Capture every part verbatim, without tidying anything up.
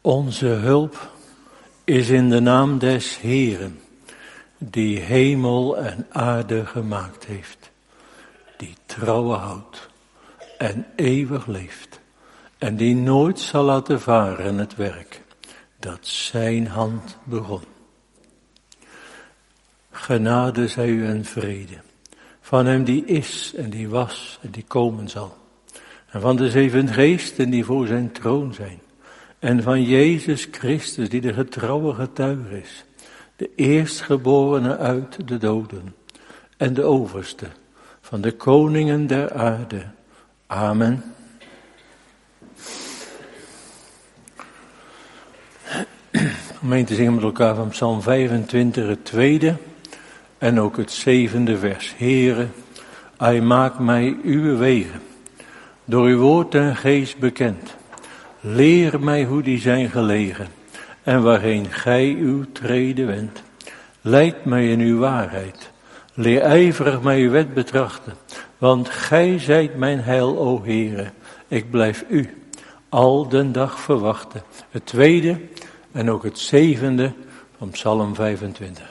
Onze hulp is in de naam des Heeren, die hemel en aarde gemaakt heeft, die trouwen houdt en eeuwig leeft, en die nooit zal laten varen het werk dat zijn hand begon. Genade zij u en vrede, van hem die is en die was en die komen zal, en van de zeven geesten die voor zijn troon zijn, en van Jezus Christus die de getrouwe getuige is, de eerstgeborene uit de doden en de overste van de koningen der aarde. Amen. Gemeente, zingen met elkaar van Psalm vijfentwintig, het tweede en ook het zevende vers. Heere, hij maakt mij uw wegen, door uw woord en geest bekend. Leer mij hoe die zijn gelegen en waarheen gij uw treden wendt. Leid mij in uw waarheid, leer ijverig mij uw wet betrachten, want gij zijt mijn heil, o Heere. Ik blijf u al den dag verwachten. Het tweede en ook het zevende van Psalm vijfentwintig.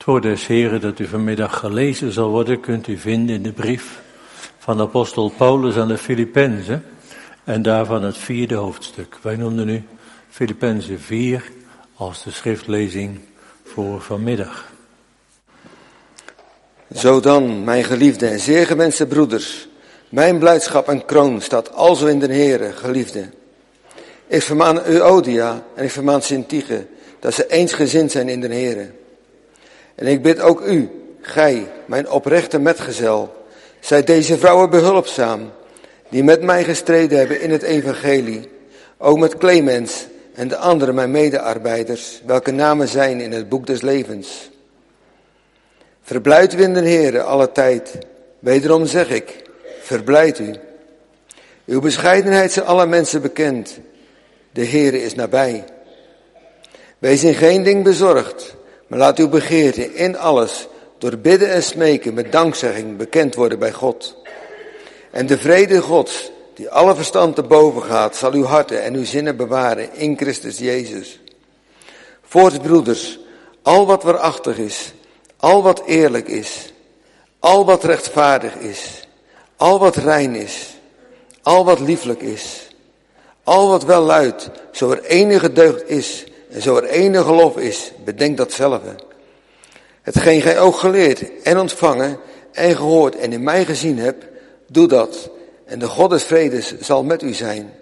Het woord des Heren dat u vanmiddag gelezen zal worden, kunt u vinden in de brief van de apostel Paulus aan de Filippenzen en daarvan het vierde hoofdstuk. Wij noemden nu Filippenzen vier als de schriftlezing voor vanmiddag. Zo dan, mijn geliefde en zeer gewenste broeders, mijn blijdschap en kroon staat alzo in den Heere, geliefde. Ik vermaan Euodia en ik vermaan Syntyche, dat ze eensgezind zijn in den Heere. En ik bid ook u, gij, mijn oprechte metgezel, zij deze vrouwen behulpzaam, die met mij gestreden hebben in het evangelie, ook met Clemens en de andere mijn medearbeiders, welke namen zijn in het boek des levens. Verblijd u in den Heere alle tijd, wederom zeg ik, verblijd u. Uw bescheidenheid zijn alle mensen bekend, de Heere is nabij. Wees in geen ding bezorgd, maar laat uw begeerte in alles door bidden en smeken met dankzegging bekend worden bij God. En de vrede Gods, die alle verstand te boven gaat, zal uw harten en uw zinnen bewaren in Christus Jezus. Voorts, broeders, al wat waarachtig is, al wat eerlijk is, al wat rechtvaardig is, al wat rein is, al wat lieflijk is, al wat welluidt, zo er enige deugd is en zo er enige lof is, bedenk datzelfde. Hetgeen gij ook geleerd en ontvangen en gehoord en in mij gezien hebt, doe dat. En de God des vredes zal met u zijn.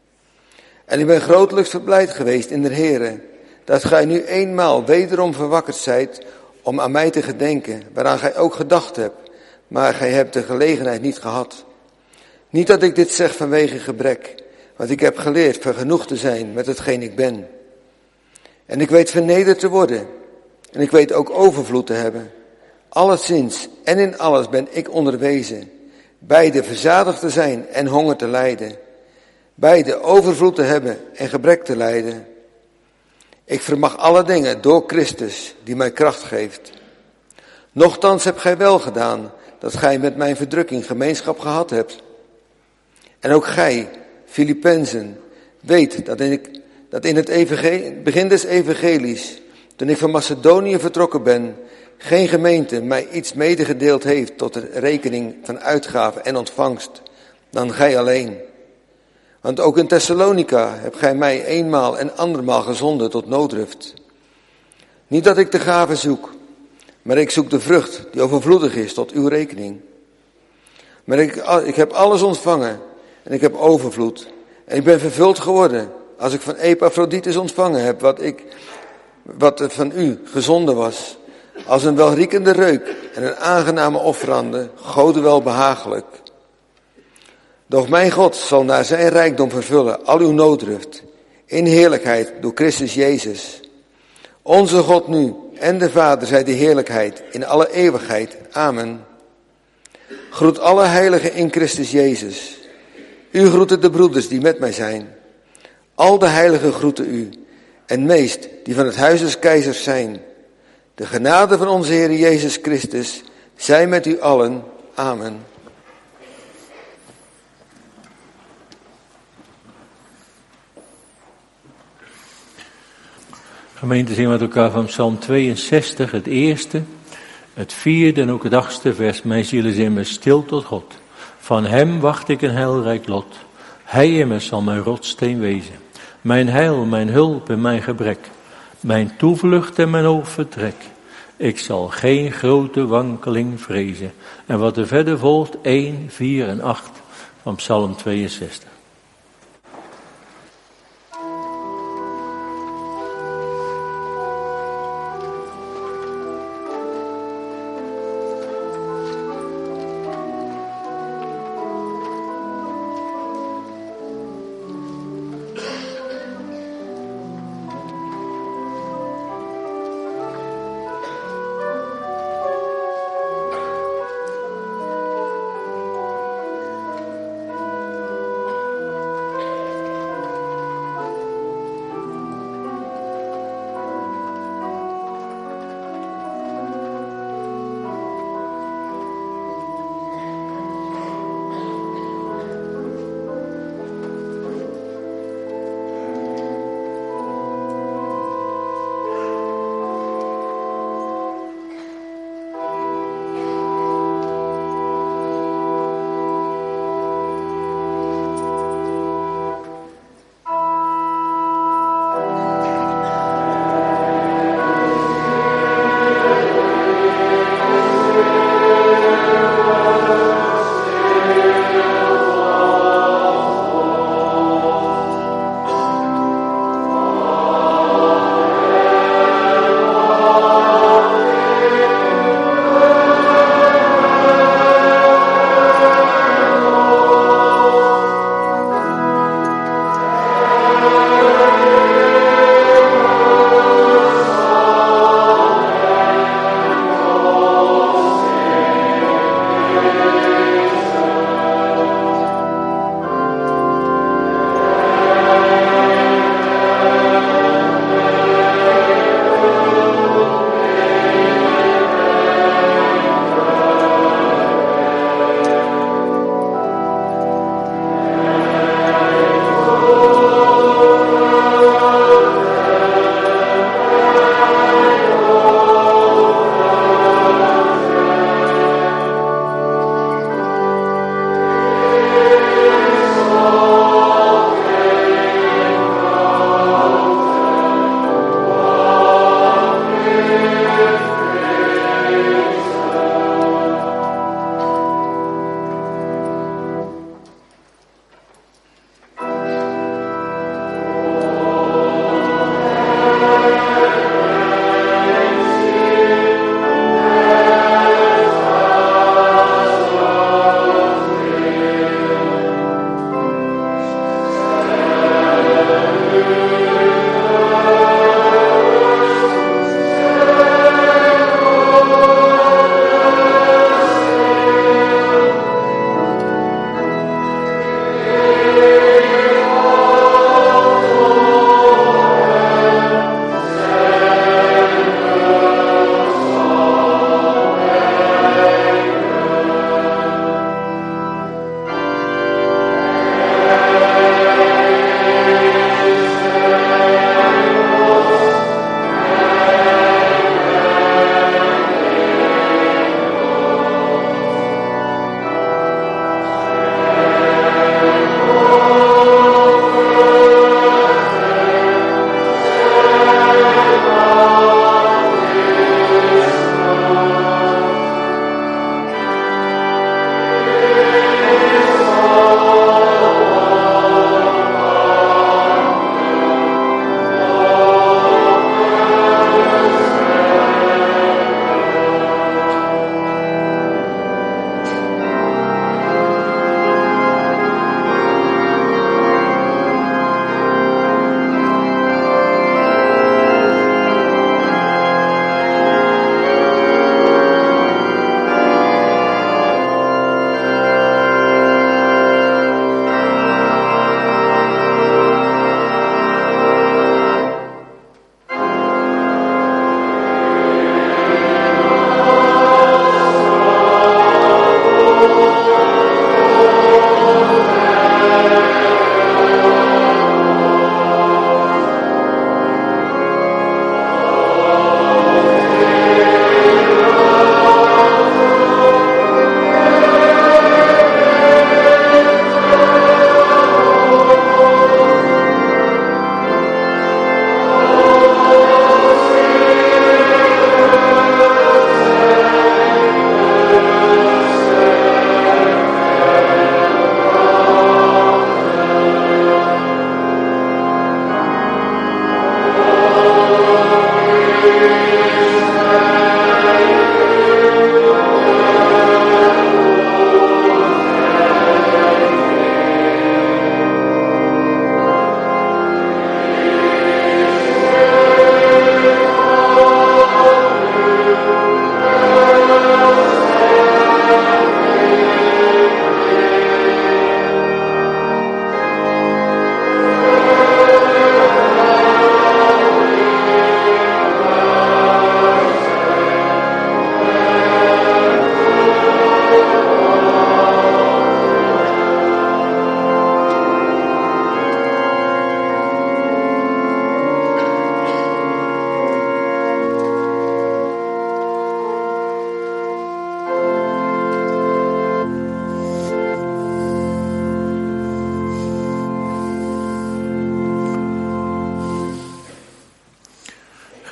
En ik ben grotelijks verblijd geweest in de Heere, dat gij nu eenmaal wederom verwakkerd zijt om aan mij te gedenken, waaraan gij ook gedacht hebt, maar gij hebt de gelegenheid niet gehad. Niet dat ik dit zeg vanwege gebrek, want ik heb geleerd vergenoegd te zijn met hetgeen ik ben. En ik weet vernederd te worden, en ik weet ook overvloed te hebben. Alleszins en in alles ben ik onderwezen, beide verzadigd te zijn en honger te lijden, beide overvloed te hebben en gebrek te lijden. Ik vermag alle dingen door Christus, die mij kracht geeft. Nochtans hebt gij wel gedaan, dat gij met mijn verdrukking gemeenschap gehad hebt. En ook gij, Filippenzen, weet dat in, dat in het evangelie, begin des evangelies, toen ik van Macedonië vertrokken ben, geen gemeente mij iets medegedeeld heeft tot de rekening van uitgave en ontvangst, dan gij alleen. Want ook in Thessalonica hebt gij mij eenmaal en andermaal gezonden tot nooddruft. Niet dat ik de gave zoek, maar ik zoek de vrucht die overvloedig is tot uw rekening. Maar ik, ik heb alles ontvangen en ik heb overvloed. En ik ben vervuld geworden als ik van Epaphroditus ontvangen heb wat, ik, wat van u gezonden was. Als een welriekende reuk en een aangename offerande, Gode wel behagelijk. Doch mijn God zal naar zijn rijkdom vervullen al uw nooddruft, in heerlijkheid door Christus Jezus. Onze God nu en de Vader zij de heerlijkheid in alle eeuwigheid. Amen. Groet alle heiligen in Christus Jezus. U groeten de broeders die met mij zijn. Al de heiligen groeten u, en meest die van het huis des keizers zijn. De genade van onze Heer Jezus Christus zij met u allen. Amen. Gemeente, zingen we met elkaar van Psalm tweeënzestig, het eerste, het vierde en ook het achtste vers. Mijn ziel is immers stil tot God. Van hem wacht ik een heilrijk lot. Hij immers zal mijn rotssteen wezen. Mijn heil, mijn hulp en mijn gebrek. Mijn toevlucht en mijn overtrek. Ik zal geen grote wankeling vrezen. En wat er verder volgt, één, vier en acht van Psalm tweeënzestig.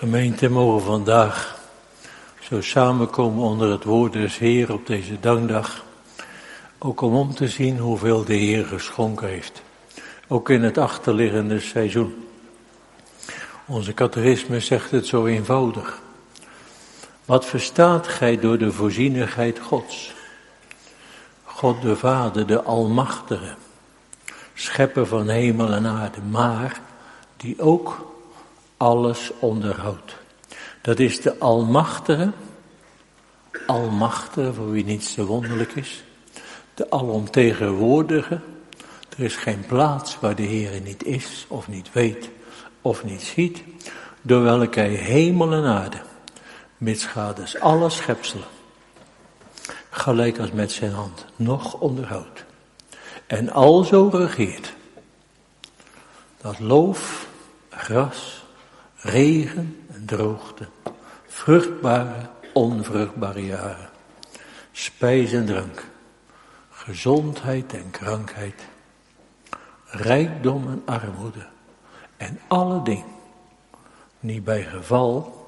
Gemeente, mogen vandaag zo samenkomen onder het woord des Heer op deze dankdag. Ook om om te zien hoeveel de Heer geschonken heeft. Ook in het achterliggende seizoen. Onze catechisme zegt het zo eenvoudig. Wat verstaat gij door de voorzienigheid Gods? God de Vader, de Almachtige, schepper van hemel en aarde, maar die ook alles onderhoudt. Dat is de Almachtige, Almachtige, voor wie niets te wonderlijk is, de Alomtegenwoordige. Er is geen plaats waar de Heer niet is, of niet weet, of niet ziet, door welke hij hemel en aarde, mitsgaders alle schepselen, gelijk als met zijn hand, nog onderhoudt. En alzo regeert, dat loof, gras, regen en droogte, vruchtbare, onvruchtbare jaren, spijs en drank, gezondheid en krankheid, rijkdom en armoede en alle dingen, niet bij geval.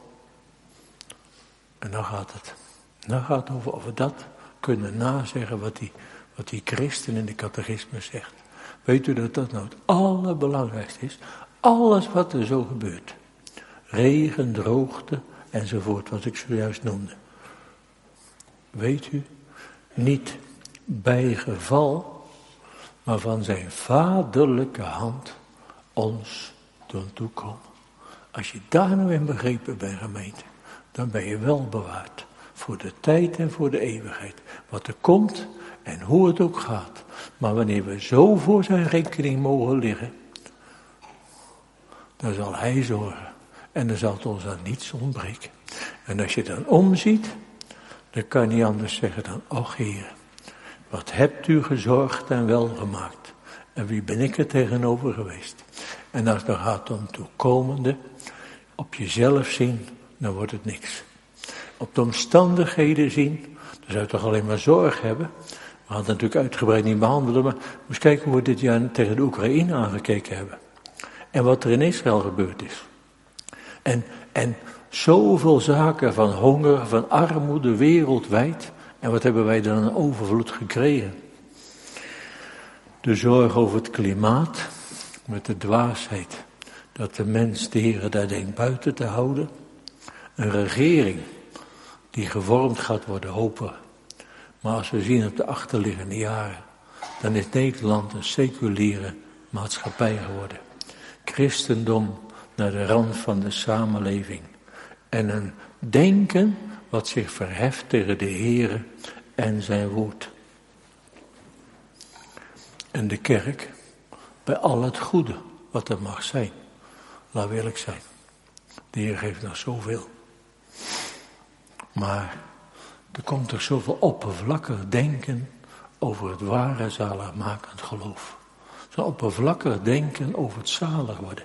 En dan gaat het, dan gaat het over of we dat kunnen nazeggen wat die, wat die christen in de catechisme zegt. Weet u dat dat nou het allerbelangrijkste is? Alles wat er zo gebeurt. Regen, droogte enzovoort, wat ik zojuist noemde. Weet u, niet bij geval, maar van zijn vaderlijke hand ons doen toekomen. Als je daar nou in begrepen bent, gemeente, dan ben je wel bewaard. Voor de tijd en voor de eeuwigheid. Wat er komt en hoe het ook gaat. Maar wanneer we zo voor zijn rekening mogen liggen, dan zal hij zorgen. En dan zal het ons aan niets ontbreken. En als je dan omziet, dan kan je niet anders zeggen dan, och Heer, wat hebt u gezorgd en welgemaakt. En wie ben ik er tegenover geweest. En als het dan gaat om toekomende, op jezelf zien, dan wordt het niks. Op de omstandigheden zien, dan zou je toch alleen maar zorg hebben. We hadden natuurlijk uitgebreid niet behandelen, maar moest kijken hoe we dit jaar tegen de Oekraïne aangekeken hebben. En wat er in Israël gebeurd is. En, en zoveel zaken van honger, van armoede wereldwijd. En wat hebben wij dan aan overvloed gekregen? De zorg over het klimaat, met de dwaasheid dat de mens de Heer daar denkt buiten te houden. Een regering die gevormd gaat worden, hopen we. Maar als we zien op de achterliggende jaren, dan is Nederland een seculiere maatschappij geworden. Christendom naar de rand van de samenleving. En een denken wat zich verheft tegen de Heere en zijn woord. En de kerk, bij al het goede wat er mag zijn, laat we eerlijk zijn. De Heer geeft nog zoveel. Maar er komt toch zoveel oppervlakkig denken over het ware zaligmakend geloof. Zo'n oppervlakkig denken over het zalig worden.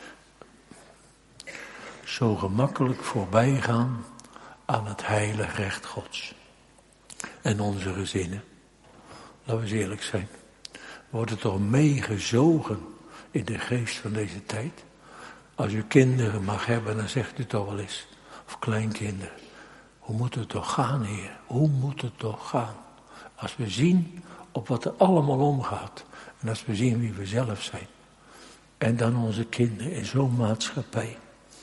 Zo gemakkelijk voorbij gaan aan het heilig recht Gods. En onze gezinnen, laten we eens eerlijk zijn, worden toch meegezogen in de geest van deze tijd. Als u kinderen mag hebben, dan zegt u toch wel eens, of kleinkinderen, hoe moet het toch gaan, Heer? Hoe moet het toch gaan? Als we zien op wat er allemaal omgaat. En als we zien wie we zelf zijn. En dan onze kinderen in zo'n maatschappij.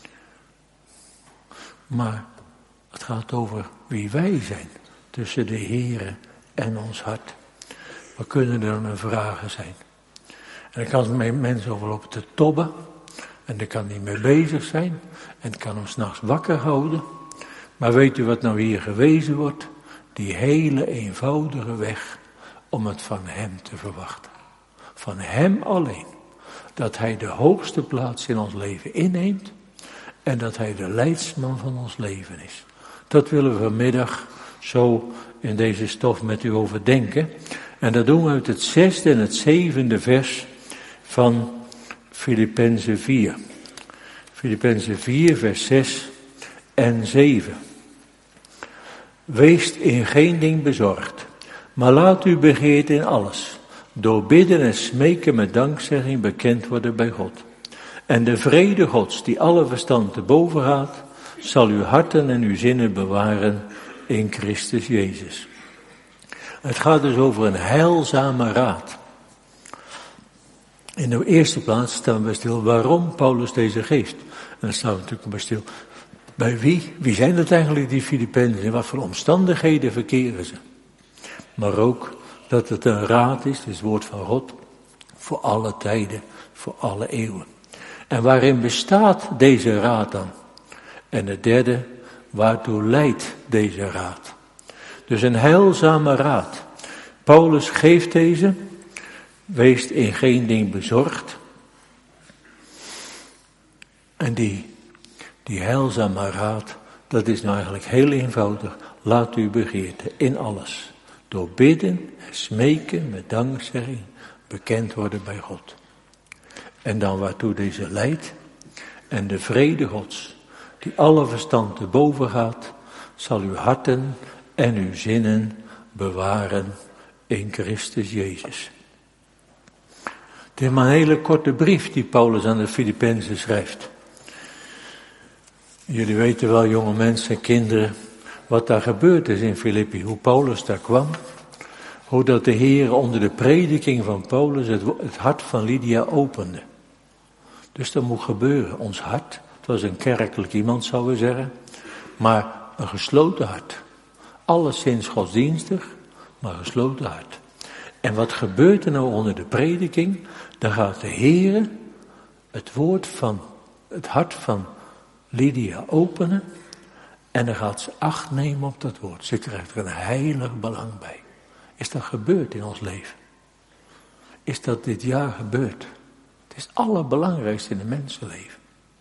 Maar het gaat over wie wij zijn. Tussen de Heere en ons hart. Wat kunnen er dan vragen zijn? En dan kan met mensen overlopen te tobben. En daar kan hij mee bezig zijn. En het kan hem 's nachts wakker houden. Maar weet u wat nou hier gewezen wordt? Die hele eenvoudige weg om het van hem te verwachten. Van hem alleen. Dat hij de hoogste plaats in ons leven inneemt. En dat hij de leidsman van ons leven is. Dat willen we vanmiddag zo in deze stof met u overdenken. En dat doen we uit het zesde en het zevende vers van Filippenzen vier. Filippenzen vier, vers zes en zeven. Wees in geen ding bezorgd, maar laat uw begeerte in alles, door bidden en smeken met dankzegging bekend worden bij God. En de vrede Gods, die alle verstand te boven gaat, zal uw harten en uw zinnen bewaren in Christus Jezus. Het gaat dus over een heilzame raad. In de eerste plaats staan we stil waarom Paulus deze geeft. En dan staan we natuurlijk bij stil. Bij wie? Wie zijn het eigenlijk, die Filippenzen? In wat voor omstandigheden verkeren ze? Maar ook dat het een raad is, het woord van God, voor alle tijden, voor alle eeuwen. En waarin bestaat deze raad dan? En het derde, waartoe leidt deze raad? Dus een heilzame raad. Paulus geeft deze, wees in geen ding bezorgd. En die, die heilzame raad, dat is nou eigenlijk heel eenvoudig. Laat uw begeerte in alles, door bidden en smeken met dankzegging, bekend worden bij God. En dan waartoe deze leidt, en de vrede Gods, die alle verstand te boven gaat, zal uw harten en uw zinnen bewaren in Christus Jezus. Het is maar een hele korte brief die Paulus aan de Filippenzen schrijft. Jullie weten wel, jonge mensen en kinderen, wat daar gebeurd is in Filippi, hoe Paulus daar kwam. Hoe dat de Heer onder de prediking van Paulus het, het hart van Lydia opende. Dus dat moet gebeuren, ons hart. Het was een kerkelijk iemand, zouden we zeggen. Maar een gesloten hart. Alleszins godsdienstig, maar gesloten hart. En wat gebeurt er nou onder de prediking? Dan gaat de Heer het woord van, het hart van Lydia openen. En dan gaat ze acht nemen op dat woord. Ze krijgt er een heilig belang bij. Is dat gebeurd in ons leven? Is dat dit jaar gebeurd? Het is het allerbelangrijkste in het mensenleven.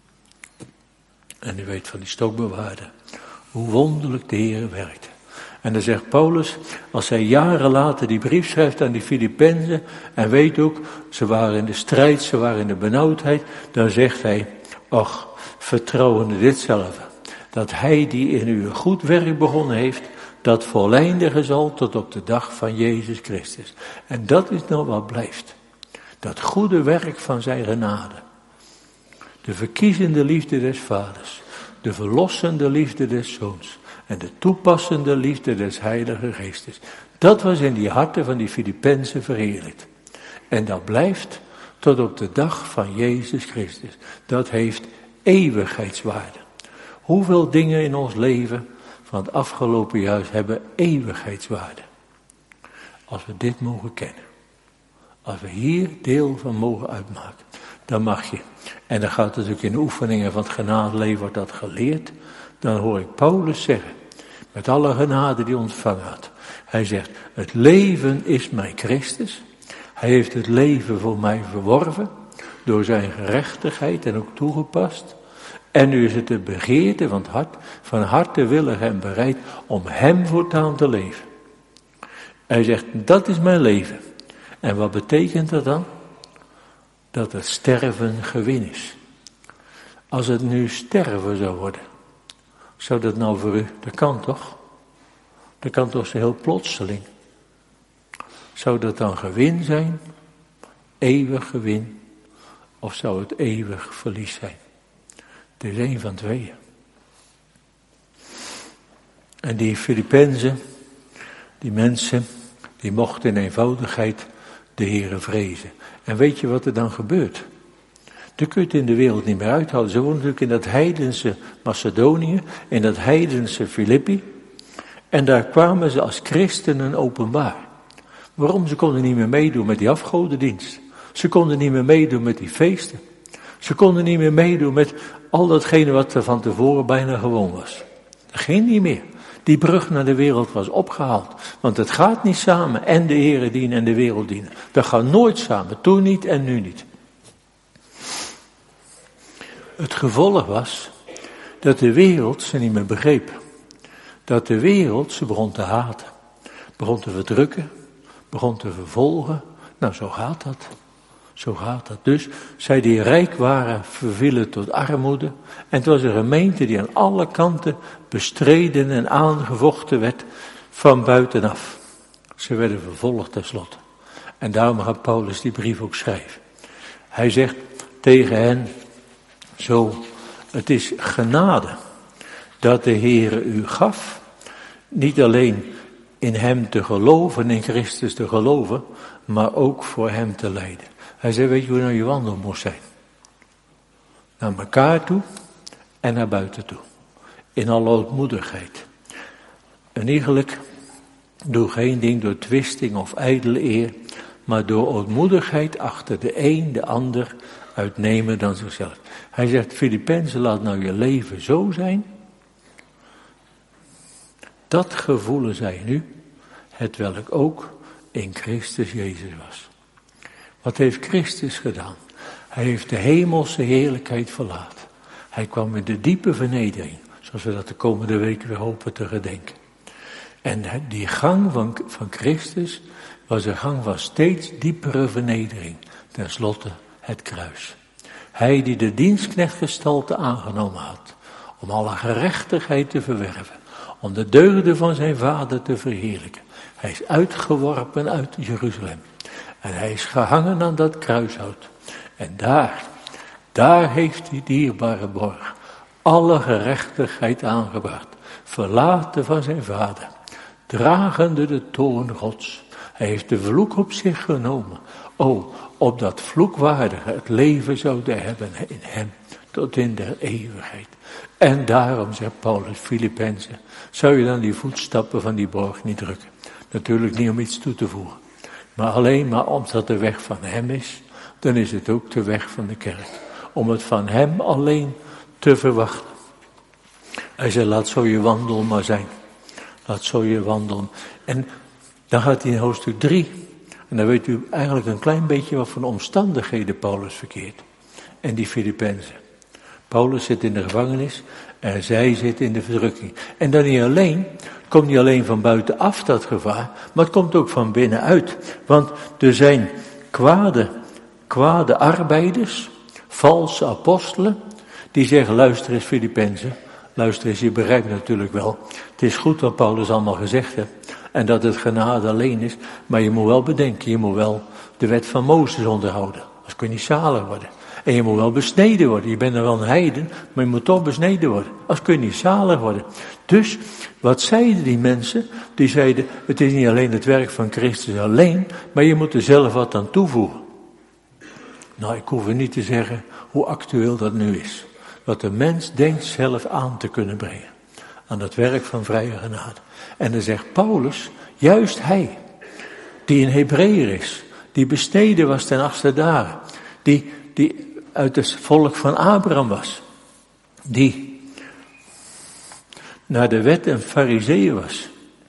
En u weet van die stokbewaarder, hoe wonderlijk de Heer werkte. En dan zegt Paulus, als hij jaren later die brief schrijft aan die Filippenzen, en weet ook, ze waren in de strijd, ze waren in de benauwdheid, dan zegt hij, ach, vertrouwende ditzelfde, dat hij die in u een goed werk begonnen heeft, dat voleindigen zal tot op de dag van Jezus Christus. En dat is nou wat blijft. Dat goede werk van zijn genade. De verkiezende liefde des vaders. De verlossende liefde des zoons. En de toepassende liefde des heilige geestes. Dat was in die harten van die Filippenzen verheerlijkt. En dat blijft tot op de dag van Jezus Christus. Dat heeft eeuwigheidswaarde. Hoeveel dingen in ons leven van het afgelopen jaar hebben eeuwigheidswaarde. Als we dit mogen kennen. Als we hier deel van mogen uitmaken. Dan mag je. En dan gaat het natuurlijk in de oefeningen van het genadeleven wordt dat geleerd. Dan hoor ik Paulus zeggen. Met alle genade die ontvangen had. Hij zegt, het leven is mij Christus. Hij heeft het leven voor mij verworven. Door zijn gerechtigheid en ook toegepast. En nu is het de begeerte van het hart, van harte willig en bereid om hem voortaan te leven. Hij zegt, dat is mijn leven. En wat betekent dat dan? Dat het sterven gewin is. Als het nu sterven zou worden, zou dat nou voor u, dat kan toch? Dat kan toch zo heel plotseling. Zou dat dan gewin zijn? Eeuwig gewin? Of zou het eeuwig verlies zijn? Het is één van tweeën. En die Filippenzen, die mensen, die mochten in eenvoudigheid de Heere vrezen. En weet je wat er dan gebeurt? Dan kun je het in de wereld niet meer uithouden. Ze woonden natuurlijk in dat heidense Macedonië, in dat heidense Filippi. En daar kwamen ze als christenen openbaar. Waarom? Ze konden niet meer meedoen met die afgodendienst. Ze konden niet meer meedoen met die feesten. Ze konden niet meer meedoen met al datgene wat er van tevoren bijna gewoon was. Dat ging niet meer. Die brug naar de wereld was opgehaald. Want het gaat niet samen. En de Heere dienen en de wereld dienen. Dat gaat nooit samen. Toen niet en nu niet. Het gevolg was dat de wereld ze niet meer begreep. Dat de wereld ze begon te haten. Begon te verdrukken. Begon te vervolgen. Nou, zo gaat dat. Zo gaat dat. Dus zij die rijk waren vervielen tot armoede. En het was een gemeente die aan alle kanten bestreden en aangevochten werd van buitenaf. Ze werden vervolgd tenslotte. En daarom gaat Paulus die brief ook schrijven. Hij zegt tegen hen, Zo, het is genade dat de Heere u gaf, niet alleen in hem te geloven, in Christus te geloven, maar ook voor hem te lijden. Hij zei, weet je hoe nou je wandel moest zijn? Naar elkaar toe en naar buiten toe. In alle ootmoedigheid. En eigenlijk, doe geen ding door twisting of ijdele eer, maar door ootmoedigheid achter de een, de ander, uitnemen dan zichzelf. Hij zegt, Filippenzen, laat nou je leven zo zijn. Dat gevoelen zij nu, het welk ook in Christus Jezus was. Wat heeft Christus gedaan? Hij heeft de hemelse heerlijkheid verlaten. Hij kwam in de diepe vernedering, zoals we dat de komende weken weer hopen te gedenken. En die gang van, van Christus was een gang van steeds diepere vernedering. Ten slotte het kruis. Hij die de dienstknechtgestalte aangenomen had, om alle gerechtigheid te verwerven, om de deugden van zijn vader te verheerlijken. Hij is uitgeworpen uit Jeruzalem. En hij is gehangen aan dat kruishout. En daar, daar heeft die dierbare borg alle gerechtigheid aangebracht. Verlaten van zijn vader. Dragende de toorn Gods. Hij heeft de vloek op zich genomen. O, opdat vloekwaardige het leven zouden hebben in hem. Tot in der eeuwigheid. En daarom, zegt Paulus, Filippenzen, zou je dan die voetstappen van die borg niet drukken. Natuurlijk niet om iets toe te voegen. Maar alleen maar omdat de weg van hem is, dan is het ook de weg van de kerk. Om het van hem alleen te verwachten. Hij zei, laat zo je wandel maar zijn. Laat zo je wandel. En dan gaat hij in hoofdstuk drie. En dan weet u eigenlijk een klein beetje wat voor omstandigheden Paulus verkeert. En die Filippenzen. Paulus zit in de gevangenis en zij zit in de verdrukking. En dan niet alleen, het komt niet alleen van buitenaf dat gevaar, maar het komt ook van binnenuit. Want er zijn kwade, kwade arbeiders, valse apostelen, die zeggen, luister eens Filippenzen, luister eens, je begrijpt natuurlijk wel. Het is goed wat Paulus allemaal gezegd heeft en dat het genade alleen is, maar je moet wel bedenken, je moet wel de wet van Mozes onderhouden, anders kun je niet zalig worden. En je moet wel besneden worden. Je bent er wel een heiden, maar je moet toch besneden worden. Anders kun je niet zalig worden. Dus, wat zeiden die mensen? Die zeiden, het is niet alleen het werk van Christus alleen, maar je moet er zelf wat aan toevoegen. Nou, ik hoef er niet te zeggen hoe actueel dat nu is. Wat de mens denkt zelf aan te kunnen brengen. Aan het werk van vrije genade. En dan zegt Paulus, juist hij, die een Hebreeër is, die besneden was ten achtste dagen, die... die uit het volk van Abraham was, die naar de wet een Farizeeër was,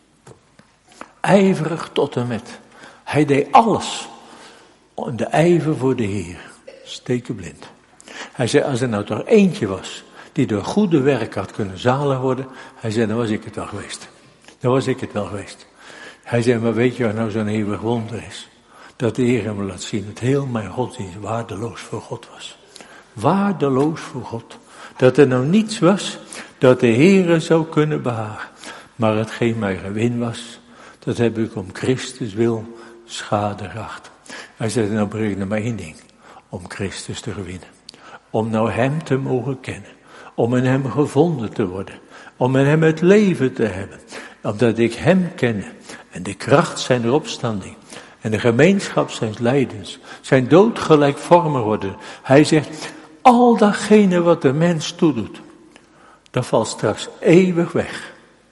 ijverig tot en met. Hij deed alles om de ijver voor de Heer, stekenblind. Hij zei, als er nou toch eentje was, die door goede werk had kunnen zalig worden, hij zei, dan was ik het wel geweest. Dan was ik het wel geweest. Hij zei, maar weet je wat nou zo'n eeuwig wonder is? Dat de Heer hem laat zien, dat heel mijn godsdienst waardeloos voor God was. Waardeloos voor God. Dat er nou niets was, dat de Heere zou kunnen behagen. Maar hetgeen mij gewin was, dat heb ik om Christus wil schade geacht. Hij zei, nou breng er maar één ding. Om Christus te gewinnen. Om nou hem te mogen kennen. Om in hem gevonden te worden. Om in hem het leven te hebben. Omdat ik hem ken. En de kracht zijn opstanding. En de gemeenschap zijn lijdens, zijn dood gelijkvormig worden. Hij zegt, al datgene wat de mens toedoet, dat valt straks eeuwig weg.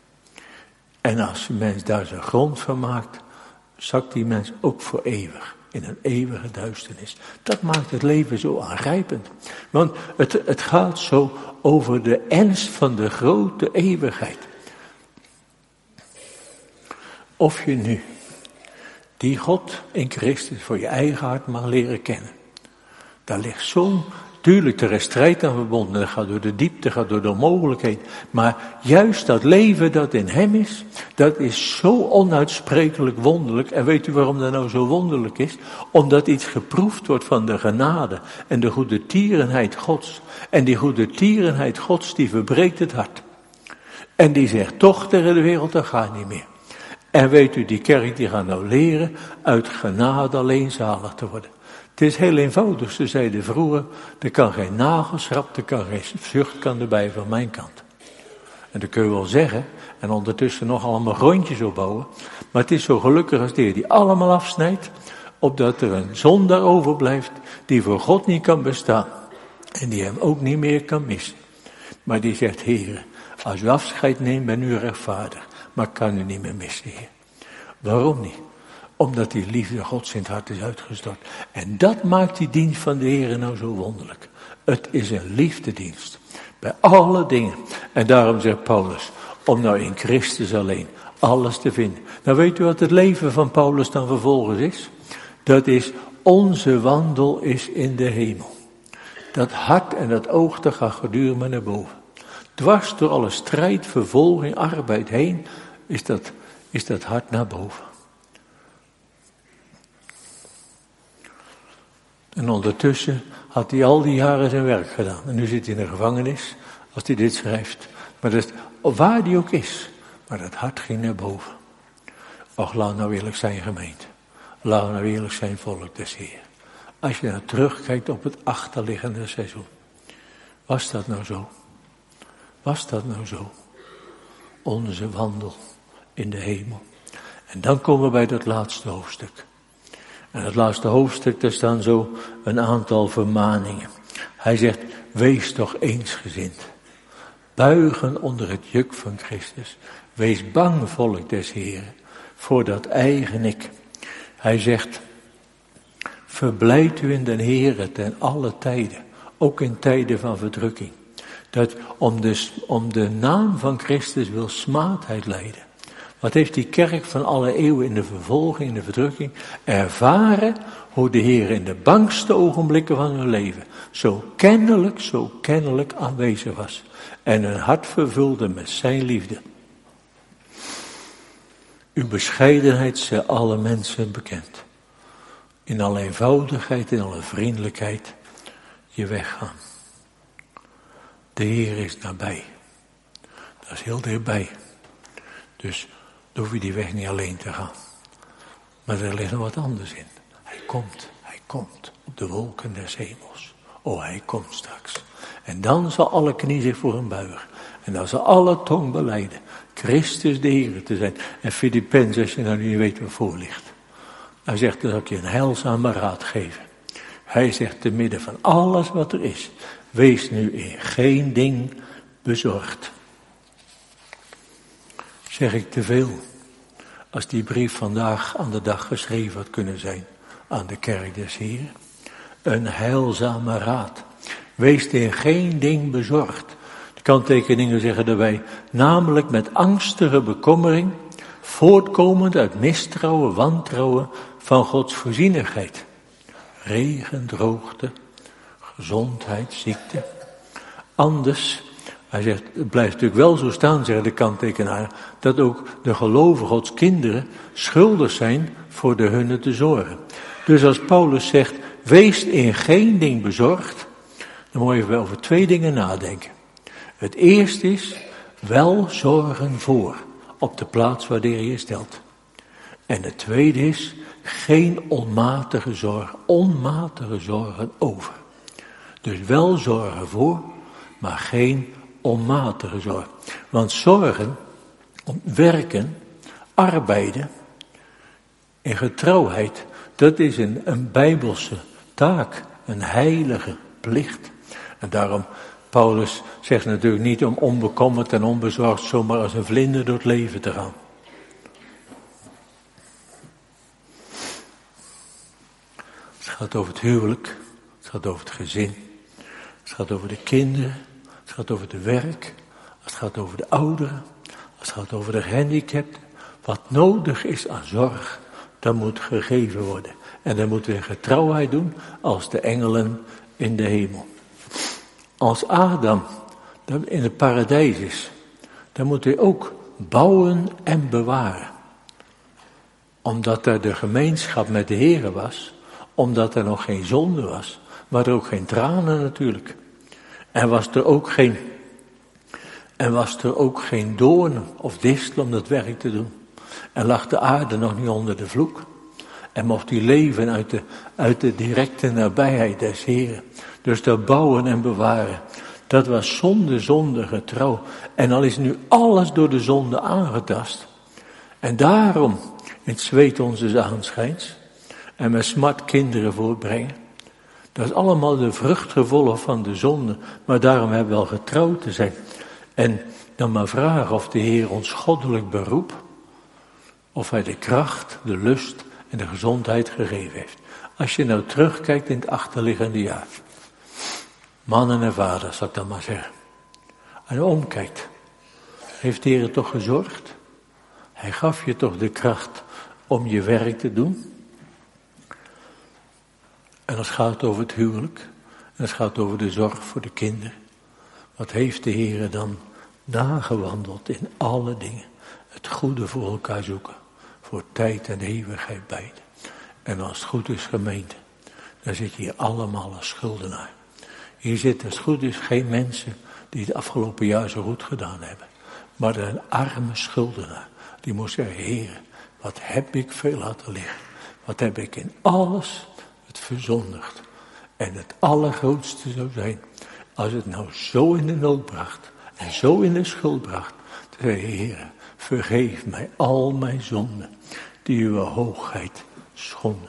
En als de mens daar zijn grond van maakt, zakt die mens ook voor eeuwig in een eeuwige duisternis. Dat maakt het leven zo aangrijpend. Want het, het gaat zo over de ernst van de grote eeuwigheid. Of je nu die God in Christus voor je eigen hart mag leren kennen. Daar ligt zo'n, tuurlijk er is strijd aan verbonden, dat gaat door de diepte, gaat door de onmogelijkheid. Maar juist dat leven dat in hem is, dat is zo onuitsprekelijk wonderlijk. En weet u waarom dat nou zo wonderlijk is? Omdat iets geproefd wordt van de genade en de goede tierenheid Gods. En die goede tierenheid Gods die verbreekt het hart. En die zegt toch tegen de wereld, dat gaat niet meer. En weet u, die kerk die gaat nou leren uit genade alleen zalig te worden. Het is heel eenvoudig. Ze zeiden vroeger, er kan geen nagelschrap, er kan geen zucht kan erbij van mijn kant. En dat kun je wel zeggen, en ondertussen nog allemaal grondjes opbouwen. Maar het is zo gelukkig als de Heer die allemaal afsnijdt, opdat er een zondaar overblijft die voor God niet kan bestaan. En die hem ook niet meer kan missen. Maar die zegt, Heer, als u afscheid neemt, ben u rechtvaardig. Maar ik kan u niet meer missen, Heer. Waarom niet? Omdat die liefde Gods in het hart is uitgestort. En dat maakt die dienst van de Heer nou zo wonderlijk. Het is een liefdedienst. Bij alle dingen. En daarom zegt Paulus, om nou in Christus alleen alles te vinden. Nou weet u wat het leven van Paulus dan vervolgens is? Dat is, onze wandel is in de hemel. Dat hart en dat oog, dat gaat gedurende naar boven. Dwars door alle strijd, vervolging, arbeid heen, is dat, is dat hart naar boven. En ondertussen had hij al die jaren zijn werk gedaan. En nu zit hij in de gevangenis, als hij dit schrijft. Maar dat, waar hij ook is, maar dat hart ging naar boven. Och, laat nou eerlijk zijn gemeente. Laat nou eerlijk zijn volk des Heer. Als je nou terugkijkt op het achterliggende seizoen. Was dat nou zo? Was dat nou zo? Onze wandel in de hemel. En dan komen we bij dat laatste hoofdstuk. En het laatste hoofdstuk, daar staan zo een aantal vermaningen. Hij zegt, wees toch eensgezind. Buigen onder het juk van Christus. Wees bang, volk des Heren, voor dat eigen ik. Hij zegt, verblijd u in den Heere ten alle tijden, ook in tijden van verdrukking. Dat om de, om de naam van Christus wil smaadheid lijden. Wat heeft die kerk van alle eeuwen in de vervolging, in de verdrukking, ervaren hoe de Heer in de bangste ogenblikken van hun leven zo kennelijk, zo kennelijk aanwezig was. En hun hart vervulde met zijn liefde. Uw bescheidenheid zij alle mensen bekend. In alle eenvoudigheid, in alle vriendelijkheid je weggaan. De Heer is nabij. Dat is heel dichtbij. Dus dan hoef je die weg niet alleen te gaan. Maar er ligt nog wat anders in. Hij komt, hij komt op de wolken des hemels. Oh, hij komt straks. En dan zal alle knie zich voor hem buigen. En dan zal alle tong belijden Christus de Heer te zijn. En Filippenzen, als je nou niet weet wat voor ligt. Hij zegt, dan zal ik je een heilzame raad geven. Hij zegt, te midden van alles wat er is, wees nu in geen ding bezorgd. Zeg ik te veel, als die brief vandaag aan de dag geschreven had kunnen zijn aan de kerk des Heeren? Een heilzame raad. Wees in geen ding bezorgd. De kanttekeningen zeggen daarbij, namelijk met angstige bekommering, voortkomend uit mistrouwen, wantrouwen van Gods voorzienigheid. Regen, droogte, gezondheid, ziekte. Anders, hij zegt, het blijft natuurlijk wel zo staan, zeggen de kanttekenaar, dat ook de gelovigen, Gods kinderen, schuldig zijn voor de hunne te zorgen. Dus als Paulus zegt, wees in geen ding bezorgd, dan moet je even over twee dingen nadenken. Het eerste is, wel zorgen voor, op de plaats waar de Heer je stelt. En het tweede is, geen onmatige zorg, onmatige zorgen over. Dus wel zorgen voor, maar geen onmatige zorg. Want zorgen, werken, arbeiden, in getrouwheid, dat is een, een bijbelse taak, een heilige plicht. En daarom, Paulus zegt natuurlijk niet om onbekommerd en onbezorgd zomaar als een vlinder door het leven te gaan. Het gaat over het huwelijk, het gaat over het gezin, het gaat over de kinderen, het gaat over het werk, het gaat over de ouderen, het gaat over de gehandicapten. Wat nodig is aan zorg, dat moet gegeven worden. En dat moeten we in getrouwheid doen als de engelen in de hemel. Als Adam in het paradijs is, dan moet hij ook bouwen en bewaren. Omdat er de gemeenschap met de Heere was, omdat er nog geen zonde was, maar er ook geen tranen natuurlijk. En was er ook geen, en was er ook geen doornen of distel om dat werk te doen. En lag de aarde nog niet onder de vloek. En mocht hij leven uit de, uit de directe nabijheid des Heren. Dus dat bouwen en bewaren. Dat was zonder zondige trouw. En al is nu alles door de zonde aangetast. En daarom in het zweet onze aanschijns. En met smart kinderen voortbrengen. Dat is allemaal de vruchtgevolg van de zonde. Maar daarom hebben we wel getrouwd te zijn. En dan maar vragen of de Heer ons goddelijk beroep. Of hij de kracht, de lust en de gezondheid gegeven heeft. Als je nou terugkijkt in het achterliggende jaar. Mannen en vaders, zal ik dan maar zeggen. En omkijkt. Heeft de Heer toch gezorgd? Hij gaf je toch de kracht om je werk te doen? En als het gaat over het huwelijk. En als het gaat over de zorg voor de kinderen. Wat heeft de Heer dan nagewandeld in alle dingen? Het goede voor elkaar zoeken. Voor tijd en eeuwigheid beide. En als het goed is gemeente. Dan zit je hier allemaal als schuldenaar. Hier zitten als het goed is geen mensen die het afgelopen jaar zo goed gedaan hebben. Maar een arme schuldenaar. Die moest zeggen, Heer, wat heb ik veel laten liggen. Wat heb ik in alles het verzondigd. En het allergrootste zou zijn. Als het nou zo in de nood bracht. En zo in de schuld bracht. Te zeggen, Heer, vergeef mij al mijn zonden. Die uw hoogheid schonden.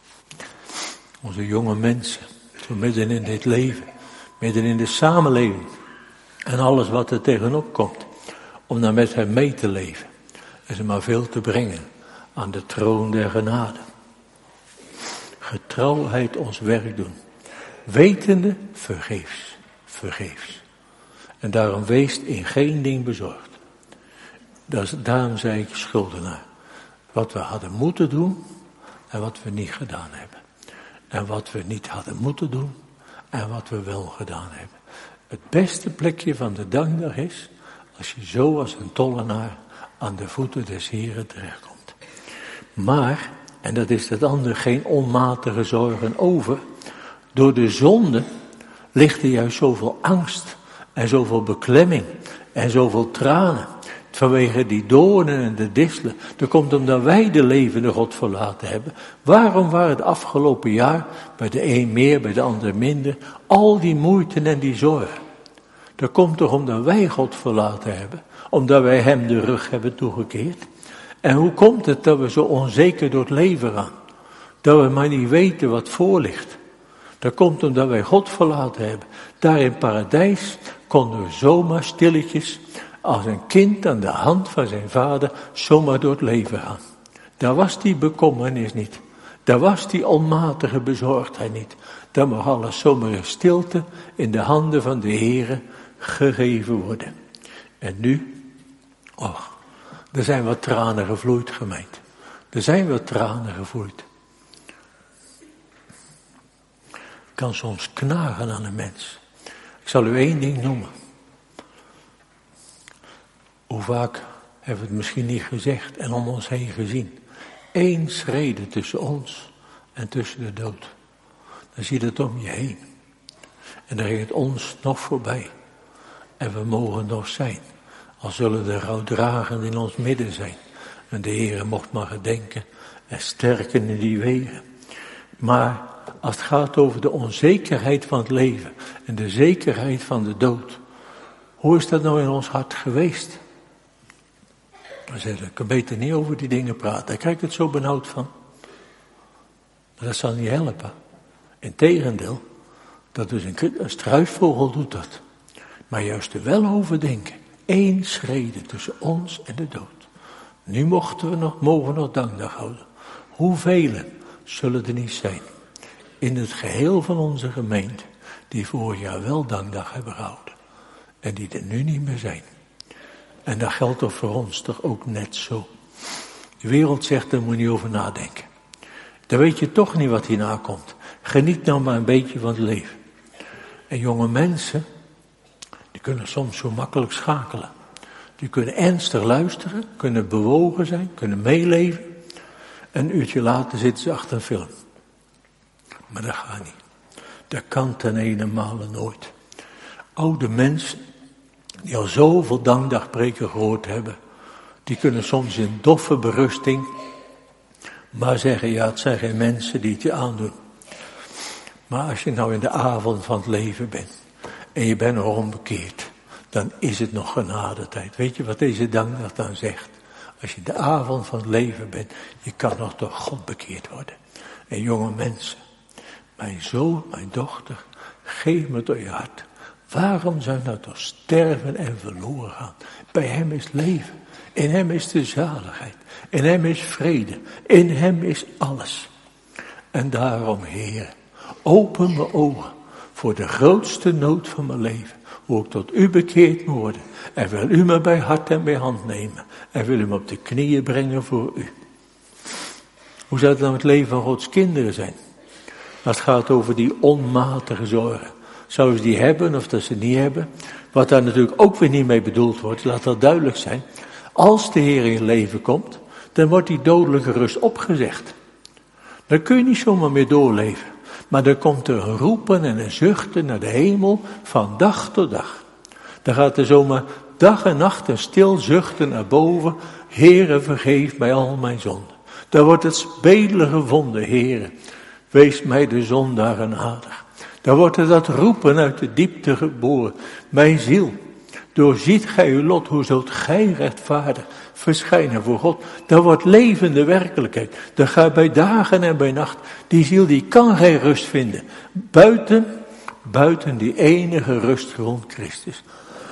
Onze jonge mensen. Zo midden in dit leven. Midden in de samenleving. En alles wat er tegenop komt. Om daar met hem mee te leven. En ze maar veel te brengen. Aan de troon der genade. Getrouwheid ons werk doen. Wetende vergeefs. Vergeefs. En daarom wees in geen ding bezorgd. Dat is, daarom zei ik schuldenaar. Wat we hadden moeten doen. En wat we niet gedaan hebben. En wat we niet hadden moeten doen. En wat we wel gedaan hebben. Het beste plekje van de dankdag is. Als je zo als een tollenaar aan de voeten des Heren terechtkomt. Maar, en dat is het andere, geen onmatige zorgen over. Door de zonde ligt er juist zoveel angst. En zoveel beklemming. En zoveel tranen. Vanwege die doornen en de distelen. Dat komt omdat wij de levende God verlaten hebben. Waarom waren het afgelopen jaar, bij de een meer, bij de ander minder, al die moeite en die zorgen? Dat komt toch omdat wij God verlaten hebben. Omdat wij hem de rug hebben toegekeerd. En hoe komt het dat we zo onzeker door het leven gaan? Dat we maar niet weten wat voor ligt. Dat komt omdat wij God verlaten hebben. Daar in het paradijs konden we zomaar stilletjes als een kind aan de hand van zijn vader zomaar door het leven gaan. Daar was die bekommernis niet. Daar was die onmatige bezorgdheid niet. Daar mag alles zomaar in stilte in de handen van de Heere gegeven worden. En nu, och, er zijn wat tranen gevloeid, gemeente. Er zijn wat tranen gevloeid. Kan soms knagen aan een mens. Ik zal u één ding noemen. Hoe vaak hebben we het misschien niet gezegd en om ons heen gezien. Eén schrede tussen ons en tussen de dood. Dan zie je het om je heen. En dan ging het ons nog voorbij. En we mogen nog zijn. Al zullen de rouwdragenden in ons midden zijn. En de Heere mocht maar gedenken en sterken in die wegen. Maar als het gaat over de onzekerheid van het leven en de zekerheid van de dood. Hoe is dat nou in ons hart geweest? Dan zeg ik, ik kan beter niet over die dingen praten. Daar krijg ik het zo benauwd van. Maar dat zal niet helpen. Integendeel, dat is een, een struisvogel doet dat. Maar juist er wel over denken. Eén schrede tussen ons en de dood. Nu mochten we nog, mogen we nog dankdag houden. Hoeveel zullen er niet zijn in het geheel van onze gemeente die vorig jaar wel dankdag hebben gehouden. En die er nu niet meer zijn. En dat geldt toch voor ons toch ook net zo. De wereld zegt, daar moet je niet over nadenken. Dan weet je toch niet wat hierna komt. Geniet nou maar een beetje van het leven. En jonge mensen, die kunnen soms zo makkelijk schakelen. Die kunnen ernstig luisteren, kunnen bewogen zijn, kunnen meeleven. Een uurtje later zitten ze achter een film. Maar dat gaat niet. Dat kan ten ene male nooit. Oude mensen, die al zoveel dankdagpreken gehoord hebben, die kunnen soms in doffe berusting Maar zeggen, ja, het zijn geen mensen die het je aandoen. Maar als je nou in de avond van het leven bent en je bent nog onbekeerd, dan is het nog genadetijd. Weet je wat deze dankdag dan zegt? Als je in de avond van het leven bent, je kan nog door God bekeerd worden. En jonge mensen, mijn zoon, mijn dochter, geef me door je hart. Waarom zou je nou toch sterven en verloren gaan? Bij hem is leven. In hem is de zaligheid. In hem is vrede. In hem is alles. En daarom, Heer, open mijn ogen voor de grootste nood van mijn leven. Hoe ik tot u bekeerd moet worden. En wil u me bij hart en bij hand nemen. En wil u me op de knieën brengen voor u. Hoe zou het nou het leven van Gods kinderen zijn? Dat gaat over die onmatige zorgen. Zouden ze die hebben of dat ze niet hebben? Wat daar natuurlijk ook weer niet mee bedoeld wordt, laat dat duidelijk zijn. Als de Heer in je leven komt, dan wordt die dodelijke rust opgezegd. Dan kun je niet zomaar meer doorleven. Maar dan komt er een roepen en een zuchten naar de hemel van dag tot dag. Dan gaat er zomaar dag en nacht een stil zuchten naar boven. Heere, vergeef mij al mijn zonden. Dan wordt het bedelen gevonden, Heere, wees mij de zondaar genadig. Dan wordt er dat roepen uit de diepte geboren. Mijn ziel, doorziet gij uw lot, hoe zult gij rechtvaardig verschijnen voor God. Dat wordt levende werkelijkheid. Dat gaat bij dagen en bij nacht. Die ziel die kan geen rust vinden. Buiten, buiten die enige rustgrond Christus.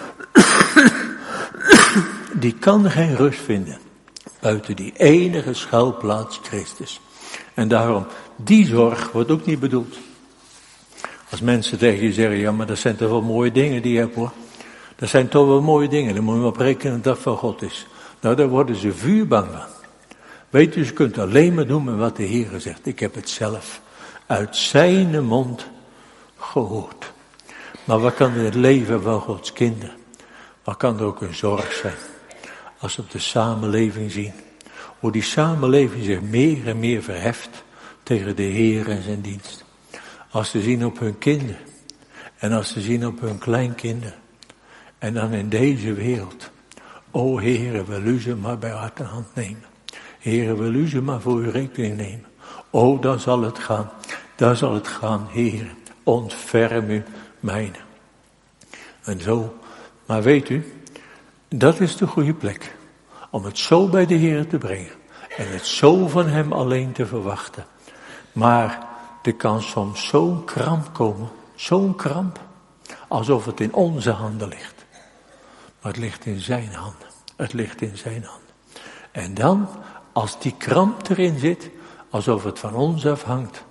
Die kan geen rust vinden. Buiten die enige schuilplaats Christus. En daarom, die zorg wordt ook niet bedoeld. Als mensen tegen je zeggen, ja, maar dat zijn toch wel mooie dingen die je hebt, hoor. Dat zijn toch wel mooie dingen, dan moet je maar op rekenen dat van God is. Nou, daar worden ze vuurbang van. Weet u, je kunt alleen maar doen met wat de Heer zegt. Ik heb het zelf uit zijn mond gehoord. Maar wat kan in het leven van Gods kinderen? Wat kan er ook een zorg zijn? Als we op de samenleving zien. Hoe die samenleving zich meer en meer verheft tegen de Heer en zijn dienst. Als ze zien op hun kinderen. En als ze zien op hun kleinkinderen. En dan in deze wereld. O Heere, wil u ze maar bij hart en hand nemen. Heere, wil u ze maar voor uw rekening nemen. O, dan zal het gaan. Dan zal het gaan, Heere. Ontferm u mijne. En zo. Maar weet u, dat is de goede plek. Om het zo bij de Heer te brengen. En het zo van hem alleen te verwachten. Maar er kan soms zo'n kramp komen. Zo'n kramp. Alsof het in onze handen ligt. Maar het ligt in zijn handen. Het ligt in zijn handen. En dan, als die kramp erin zit, alsof het van ons afhangt.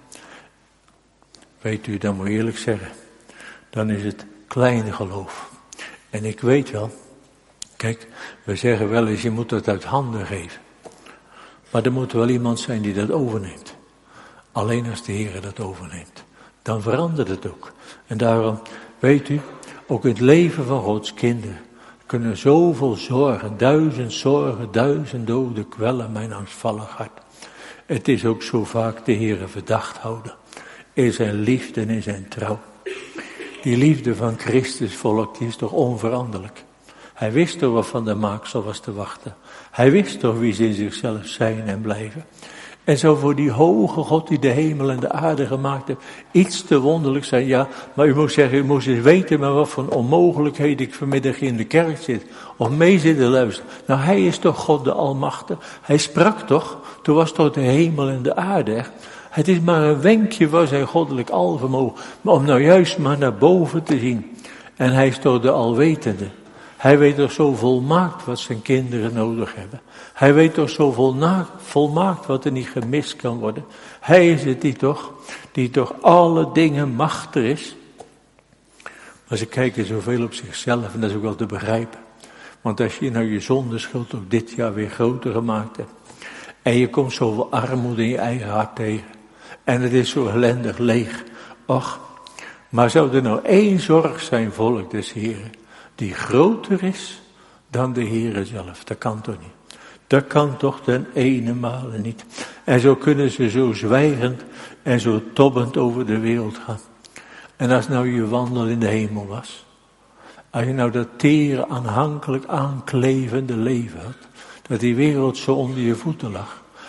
Weet u, dan moet ik eerlijk zeggen. Dan is het kleine geloof. En ik weet wel. Kijk, we zeggen wel eens, je moet het uit handen geven. Maar er moet wel iemand zijn die dat overneemt. Alleen als de Heer dat overneemt. Dan verandert het ook. En daarom, weet u, ook in het leven van Gods kinderen kunnen zoveel zorgen, duizend zorgen, duizend doden kwellen mijn angstvallig hart. Het is ook zo vaak de Heere verdacht houden. In zijn liefde en in zijn trouw. Die liefde van Christus volk, die is toch onveranderlijk. Hij wist toch wat van de maaksel was te wachten. Hij wist toch wie ze in zichzelf zijn en blijven. En zo voor die hoge God die de hemel en de aarde gemaakt heeft, iets te wonderlijk zijn. Ja, maar u moet zeggen, u moest eens weten met wat voor onmogelijkheden ik vanmiddag in de kerk zit. Of mee zit te luisteren. Nou, hij is toch God de Almachtige. Hij sprak toch, toen was toch de hemel en de aarde. Hè? Het is maar een wenkje van zijn goddelijk alvermogen. Maar om nou juist maar naar boven te zien. En hij is toch de alwetende. Hij weet toch zo volmaakt wat zijn kinderen nodig hebben. Hij weet toch zo volmaakt, volmaakt wat er niet gemist kan worden. Hij is het die toch, die toch alle dingen machtig is. Maar ze kijken zoveel op zichzelf en dat is ook wel te begrijpen. Want als je nou je zondeschuld ook dit jaar weer groter gemaakt hebt. En je komt zoveel armoede in je eigen hart tegen. En het is zo ellendig leeg. Och, maar zou er nou één zorg zijn, volk des Heren, die groter is dan de Heere zelf? Dat kan toch niet? Dat kan toch ten ene male niet. En zo kunnen ze zo zwijgend en zo tobbend over de wereld gaan. En als nou je wandel in de hemel was. Als je nou dat tere, aanhankelijk aanklevende leven had. Dat die wereld zo onder je voeten lag.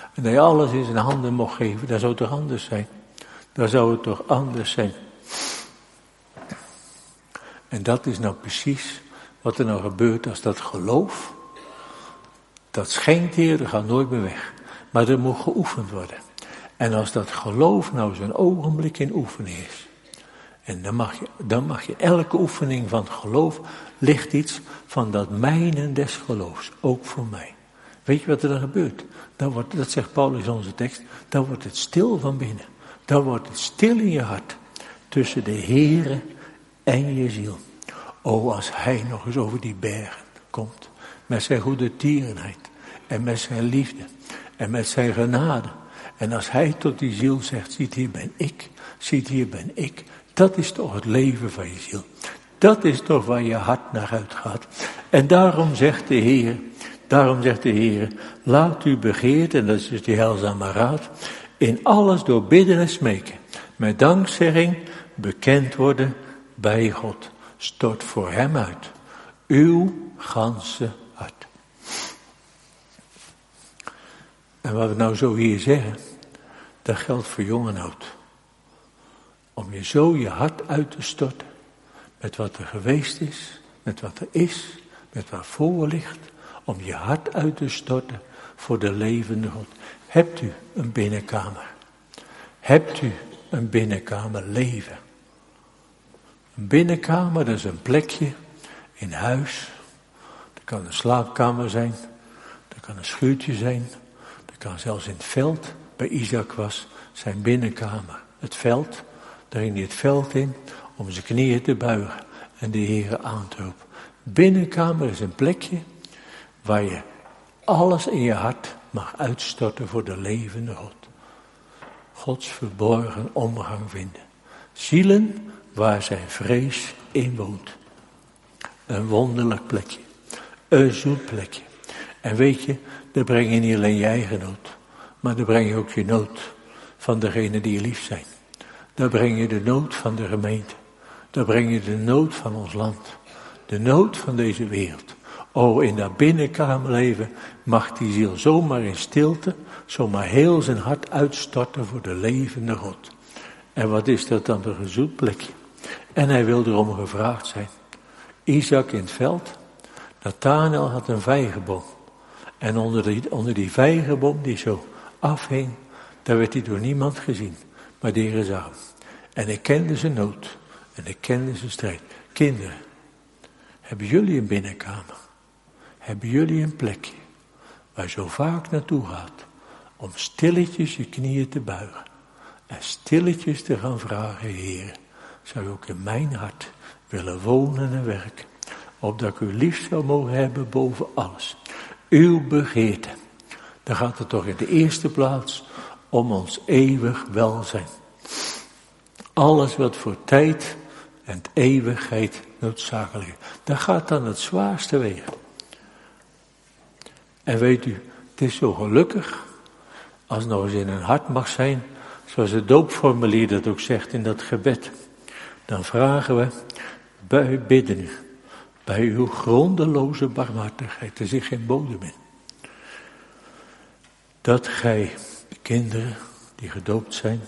En dat je alles in zijn handen mocht geven, dat zou toch anders zijn? Dat zou het toch anders zijn? En dat is nou precies wat er nou gebeurt als dat geloof, dat schenkt Heer, dat gaat nooit meer weg. Maar dat moet geoefend worden. En als dat geloof nou zo'n ogenblik in oefening is, en dan mag je, dan mag je elke oefening van het geloof, ligt iets van dat mijnen des geloofs, ook voor mij. Weet je wat er dan gebeurt? Dan wordt, dat zegt Paulus in onze tekst, dan wordt het stil van binnen. Dan wordt het stil in je hart, tussen de Heere en je ziel. O, als hij nog eens over die bergen komt, met zijn goede tierenheid, en met zijn liefde, en met zijn genade. En als hij tot die ziel zegt, ziet hier ben ik, ziet hier ben ik. Dat is toch het leven van je ziel. Dat is toch waar je hart naar uitgaat. En daarom zegt de Heer, daarom zegt de Heer, laat u begeerd, en dat is dus die heilzame raad, in alles door bidden en smeken, met dankzegging bekend worden bij God. Stort voor hem uit, uw ganse hart. En wat we nou zo hier zeggen, dat geldt voor jong en oud. Om je zo je hart uit te storten, met wat er geweest is, met wat er is, met wat voor ligt, om je hart uit te storten voor de levende God. Hebt u een binnenkamer? Hebt u een binnenkamer leven? Een binnenkamer, dat is een plekje in huis. Dat kan een slaapkamer zijn, dat kan een schuurtje zijn, dat kan zelfs in het veld. Bij Isaac was zijn binnenkamer het veld. Daar ging hij het veld in om zijn knieën te buigen en de Heere aan te roepen. Binnenkamer is een plekje waar je alles in je hart mag uitstorten voor de levende God. Gods verborgen omgang vinden. Zielen waar zijn vrees in woont. Een wonderlijk plekje. Een zoet plekje. En weet je, daar breng je niet alleen je eigen nood, maar daar breng je ook je nood van degenen die je lief zijn. Daar breng je de nood van de gemeente. Daar breng je de nood van ons land. De nood van deze wereld. O, in dat binnenkamerleven mag die ziel zomaar in stilte, zomaar heel zijn hart uitstorten voor de levende God. En wat is dat dan voor een zoet plekje? En hij wil erom gevraagd zijn. Isaac in het veld. Nathanael had een vijgenboom. En onder die, onder die vijgenboom die zo afhing, daar werd hij door niemand gezien. Maar de Heer zag hem. En ik kende zijn nood. En ik kende zijn strijd. Kinderen, hebben jullie een binnenkamer? Hebben jullie een plekje waar je zo vaak naartoe gaat om stilletjes je knieën te buigen en stilletjes te gaan vragen, Heer, zou je ook in mijn hart willen wonen en werken, opdat ik u lief zou mogen hebben boven alles. Uw begeerte, dan gaat het toch in de eerste plaats om ons eeuwig welzijn. Alles wat voor tijd en eeuwigheid noodzakelijk is. Daar gaat dan het zwaarste wegen. En weet u, het is zo gelukkig als nog eens in een hart mag zijn, zoals het doopformulier dat ook zegt in dat gebed. Dan vragen we, bij bidden u, bij uw grondeloze barmhartigheid, er zit geen bodem in. Dat gij, kinderen die gedoopt zijn,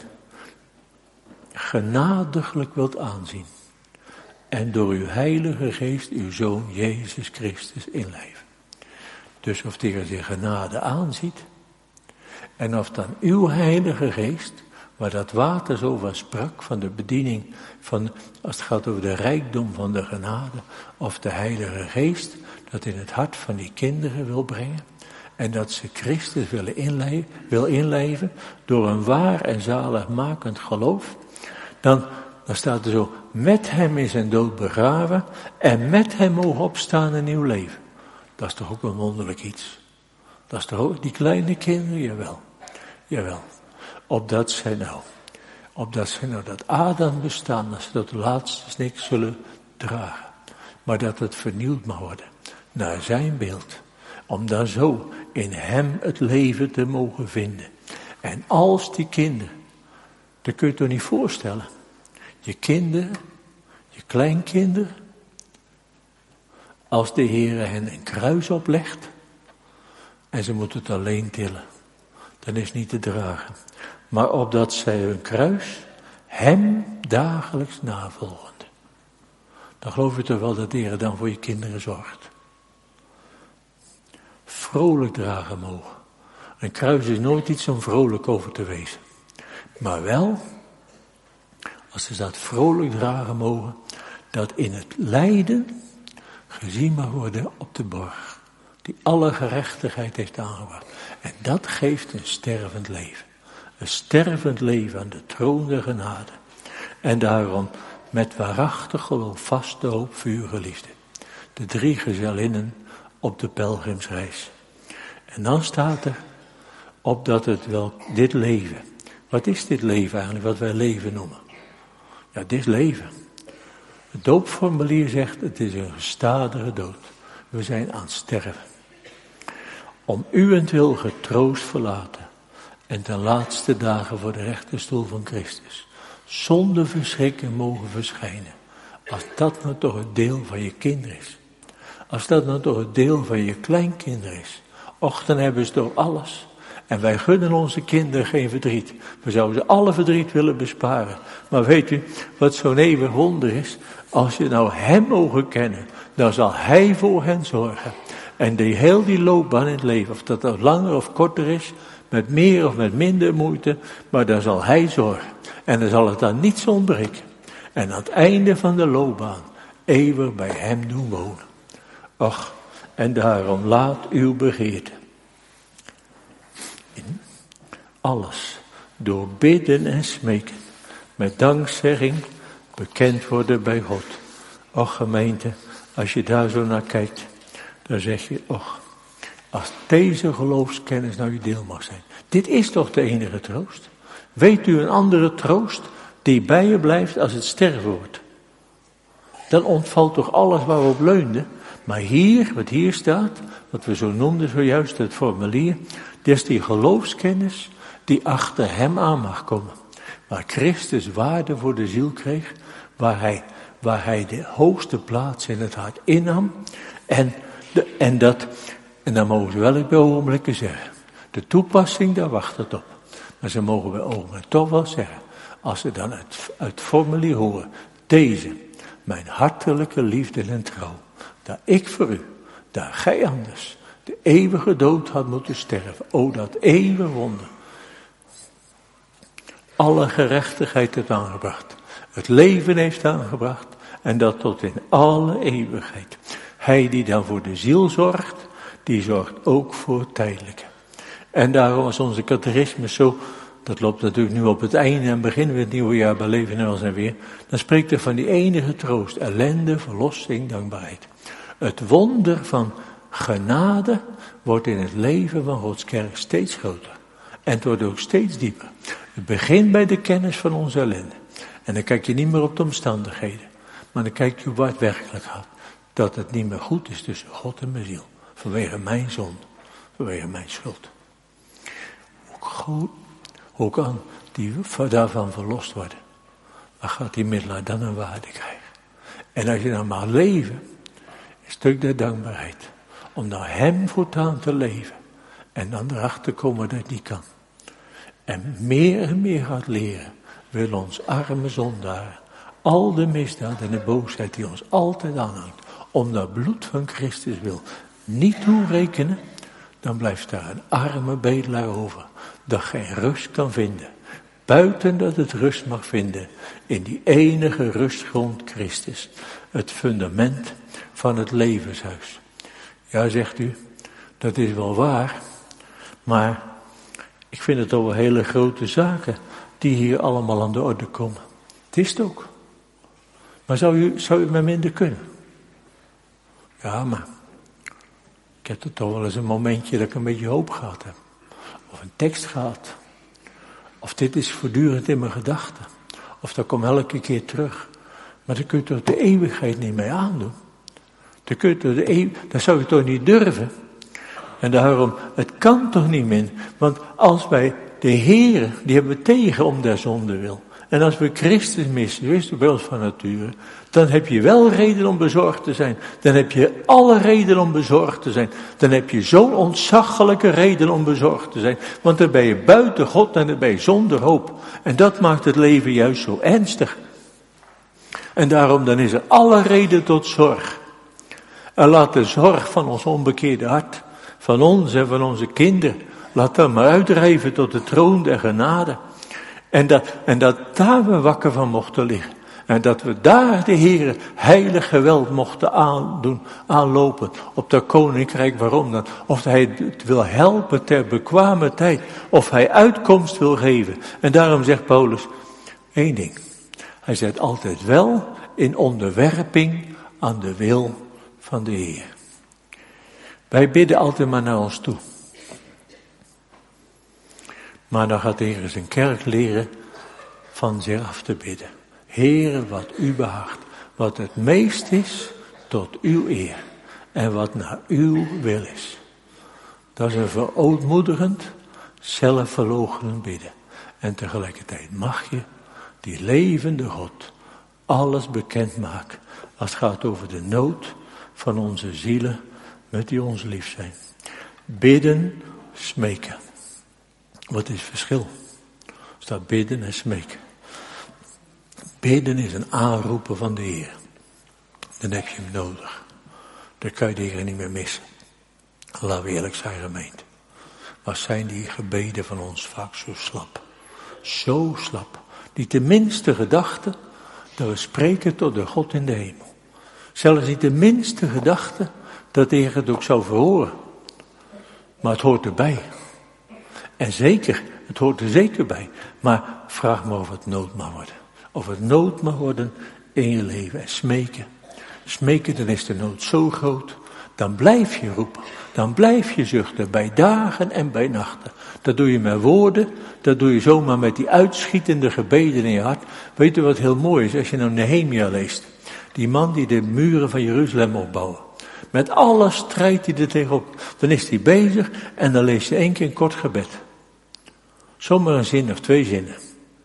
genadiglijk wilt aanzien. En door uw heilige geest uw Zoon Jezus Christus inlijven. Dus of de Heer zich genade aanziet. En of dan uw heilige geest, waar dat water zo van sprak, van de bediening, van, als het gaat over de rijkdom van de genade, of de heilige geest, dat in het hart van die kinderen wil brengen. En dat ze Christus willen inlijven, wil inlijven door een waar en zaligmakend geloof. Dan, dan staat er zo, met hem in zijn dood begraven en met hem mogen opstaan een nieuw leven. Dat is toch ook een wonderlijk iets. Dat is toch ook, die kleine kinderen, jawel, jawel. Opdat zij nou, opdat zij nou dat Adam bestaan, dat ze tot laatste niks zullen dragen. Maar dat het vernieuwd mag worden, naar zijn beeld. Om dan zo in hem het leven te mogen vinden. En als die kinderen, dat kun je toch niet voorstellen. Je kinderen, je kleinkinderen. Als de Heer hen een kruis oplegt. En ze moeten het alleen tillen. dan is niet te dragen. Maar opdat zij hun kruis hem dagelijks navolgende. Dan geloof je toch wel dat de Heer dan voor je kinderen zorgt. Vrolijk dragen mogen. Een kruis is nooit iets om vrolijk over te wezen. Maar wel, als ze dat vrolijk dragen mogen, dat in het lijden gezien mag worden op de borg. Die alle gerechtigheid heeft aangebracht. En dat geeft een stervend leven. Een stervend leven aan de troon der genade. En daarom met waarachtig geloof vaste hoop vuur liefde. De drie gezellinnen op de pelgrimsreis. En dan staat er, opdat het wel dit leven. Wat is dit leven eigenlijk, wat wij leven noemen? Ja, dit leven. Het doopformulier zegt, het is een gestadige dood. We zijn aan het sterven. Om uwentwil getroost verlaten. En ten laatste dagen voor de rechterstoel van Christus. Zonder verschrikken mogen verschijnen. Als dat nou toch het deel van je kinderen is. Als dat nou toch het deel van je kleinkinderen is. Och, dan hebben ze toch alles. En wij gunnen onze kinderen geen verdriet. We zouden ze alle verdriet willen besparen. Maar weet u, wat zo'n eeuwig wonder is? Als je nou hem mogen kennen, dan zal hij voor hen zorgen. En die heel die loopbaan in het leven, of dat nou langer of korter is, met meer of met minder moeite, maar dan zal hij zorgen. En dan zal het aan niets ontbreken. En aan het einde van de loopbaan eeuwig bij hem doen wonen. Och, en daarom laat uw begeerte in alles door bidden en smeken met dankzegging bekend worden bij God. Och gemeente, als je daar zo naar kijkt, dan zeg je, och, als deze geloofskennis nou je deel mag zijn. Dit is toch de enige troost? Weet u een andere troost die bij je blijft als het sterven wordt? Dan ontvalt toch alles waar we op leunden. Maar hier, wat hier staat, wat we zo noemden zojuist, het formulier, dat is die geloofskennis die achter hem aan mag komen. Waar Christus waarde voor de ziel kreeg, waar hij, waar hij de hoogste plaats in het hart innam. En, de, en dat, en dan mogen ze wel bij ogenblikken zeggen. De toepassing, daar wacht het op. Maar ze mogen bij ogenblikken toch wel zeggen, als ze dan uit, uit het formulier horen, deze, mijn hartelijke liefde en trouw, dat ik voor u, dat gij anders de eeuwige dood had moeten sterven. O, dat eeuwige wonder. Alle gerechtigheid heeft aangebracht. Het leven heeft aangebracht. En dat tot in alle eeuwigheid. Hij die dan voor de ziel zorgt, die zorgt ook voor het tijdelijke. En daarom was onze catechismus zo, dat loopt natuurlijk nu op het einde en beginnen we het nieuwe jaar bij Leven en Welzijn weer. Dan spreekt hij van die enige troost, ellende, verlossing, dankbaarheid. Het wonder van genade wordt in het leven van Gods kerk steeds groter. En het wordt ook steeds dieper. Het begint bij de kennis van onze ellende. En dan kijk je niet meer op de omstandigheden. Maar dan kijk je op wat het werkelijk gaat. Dat het niet meer goed is tussen God en mijn ziel. Vanwege mijn zonde. Vanwege mijn schuld. Ook goed. Ook aan die daarvan verlost worden. Dan gaat die middelaar dan een waarde krijgen. En als je dan mag leven. Een stuk der dankbaarheid. Om naar hem voortaan te leven. En dan erachter komen dat het niet kan. En meer en meer gaat leren. Wil ons arme zondaar. Al de misdaad en de boosheid die ons altijd aanhangt. Om dat bloed van Christus wil niet toerekenen. Dan blijft daar een arme bedelaar over. Dat geen rust kan vinden. Buiten dat het rust mag vinden. In die enige rustgrond Christus. Het fundament van het levenshuis. Ja, zegt u, dat is wel waar. Maar ik vind het toch wel hele grote zaken die hier allemaal aan de orde komen. Het is het ook. Maar zou u, zou u maar minder kunnen? Ja, maar ik heb er toch wel eens een momentje dat ik een beetje hoop gehad heb. Of een tekst gehad. Of dit is voortdurend in mijn gedachten. Of dat komt elke keer terug. Maar daar kun je toch de eeuwigheid niet mee aandoen. Dan kun je toch de eeuw... Dat zou je toch niet durven. En daarom, het kan toch niet meer. Want als wij de Heere, die hebben we tegen om der zonde wil. En als we Christus missen, wist u bij ons van nature, dan heb je wel reden om bezorgd te zijn. Dan heb je alle reden om bezorgd te zijn. Dan heb je zo'n ontzaglijke reden om bezorgd te zijn. Want dan ben je buiten God en dan ben je zonder hoop. En dat maakt het leven juist zo ernstig. En daarom dan is er alle reden tot zorg. En laat de zorg van ons onbekeerde hart, van ons en van onze kinderen, laat dat maar uitdrijven tot de troon der genade. En dat, en dat daar we wakker van mochten liggen. En dat we daar de Heere heilig geweld mochten aandoen, aanlopen op dat koninkrijk. Waarom dan? Of hij het wil helpen ter bekwame tijd. Of hij uitkomst wil geven. En daarom zegt Paulus één ding. Hij zegt altijd wel in onderwerping aan de wil van de Heer. Wij bidden altijd maar naar ons toe. Maar dan gaat de Heer zijn kerk leren van zich af te bidden. Heere, wat u behaagt, wat het meest is tot uw eer en wat naar uw wil is. Dat is een verootmoedigend, zelfverloochenen bidden. En tegelijkertijd mag je die levende God alles bekendmaken als het gaat over de nood van onze zielen met die ons lief zijn. Bidden, smeken. Wat is het verschil? Er staat bidden en smeken. Bidden is een aanroepen van de Heer. Dan heb je hem nodig. Dan kan je de Heer niet meer missen. Laten we eerlijk zijn, gemeente. Wat zijn die gebeden van ons vaak zo slap. Zo slap. Niet de minste gedachte dat we spreken tot de God in de hemel. Zelfs niet de minste gedachte dat de Heer het ook zou verhoren. Maar het hoort erbij. En zeker, het hoort er zeker bij. Maar vraag maar of het nood mag worden. Of het nood mag worden in je leven. En smeken. Smeken, dan is de nood zo groot. Dan blijf je roepen. Dan blijf je zuchten. Bij dagen en bij nachten. Dat doe je met woorden. Dat doe je zomaar met die uitschietende gebeden in je hart. Weet u wat heel mooi is? Als je nou Nehemia leest. Die man die de muren van Jeruzalem opbouwt. Met alle strijd die er tegenop. Dan is hij bezig. En dan leest hij één keer een kort gebed. Zomaar een zin of twee zinnen.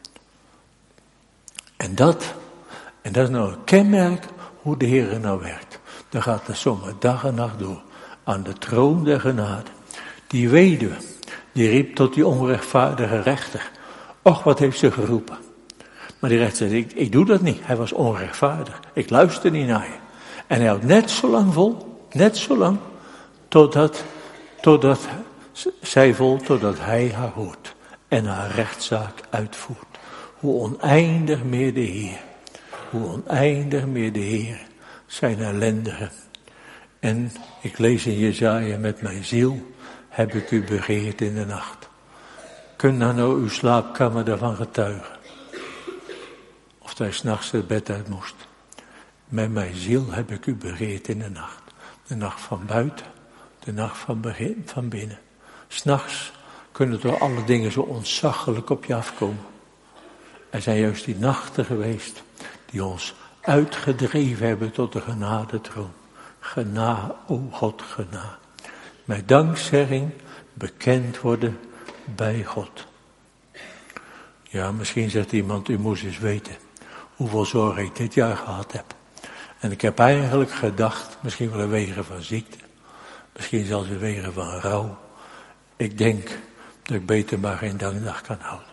En dat, en dat is nou een kenmerk hoe de Heer er nou werkt. Dan gaat het zomaar dag en nacht door. Aan de troon der genade. Die weduwe, die riep tot die onrechtvaardige rechter. Och, wat heeft ze geroepen. Maar die rechter zei, ik, ik doe dat niet. Hij was onrechtvaardig. Ik luister niet naar je. En hij houdt net zo lang vol, net zo lang, totdat, totdat zij vol, totdat hij haar hoort. En haar rechtszaak uitvoert. Hoe oneindig meer de Heer. Hoe oneindig meer de Heer zijn ellendige. En ik lees in Jesaja, met mijn ziel heb ik u begeerd in de nacht. Kunt nou, nou uw slaapkamer daarvan getuigen? Of hij 's nachts het bed uit moest. Met mijn ziel heb ik u begeerd in de nacht. De nacht van buiten, de nacht van, begin, van binnen. 's Nachts kunnen toch alle dingen zo ontzaglijk op je afkomen. Er zijn juist die nachten geweest die ons uitgedreven hebben tot de genadetroon. Gena, o God, gena. Met dankzegging bekend worden bij God. Ja, misschien zegt iemand, u moest eens weten hoeveel zorg ik dit jaar gehad heb. En ik heb eigenlijk gedacht, misschien wel een wegen van ziekte. Misschien zelfs een wegen van rouw. Ik denk dat ik beter maar geen dankdag kan houden.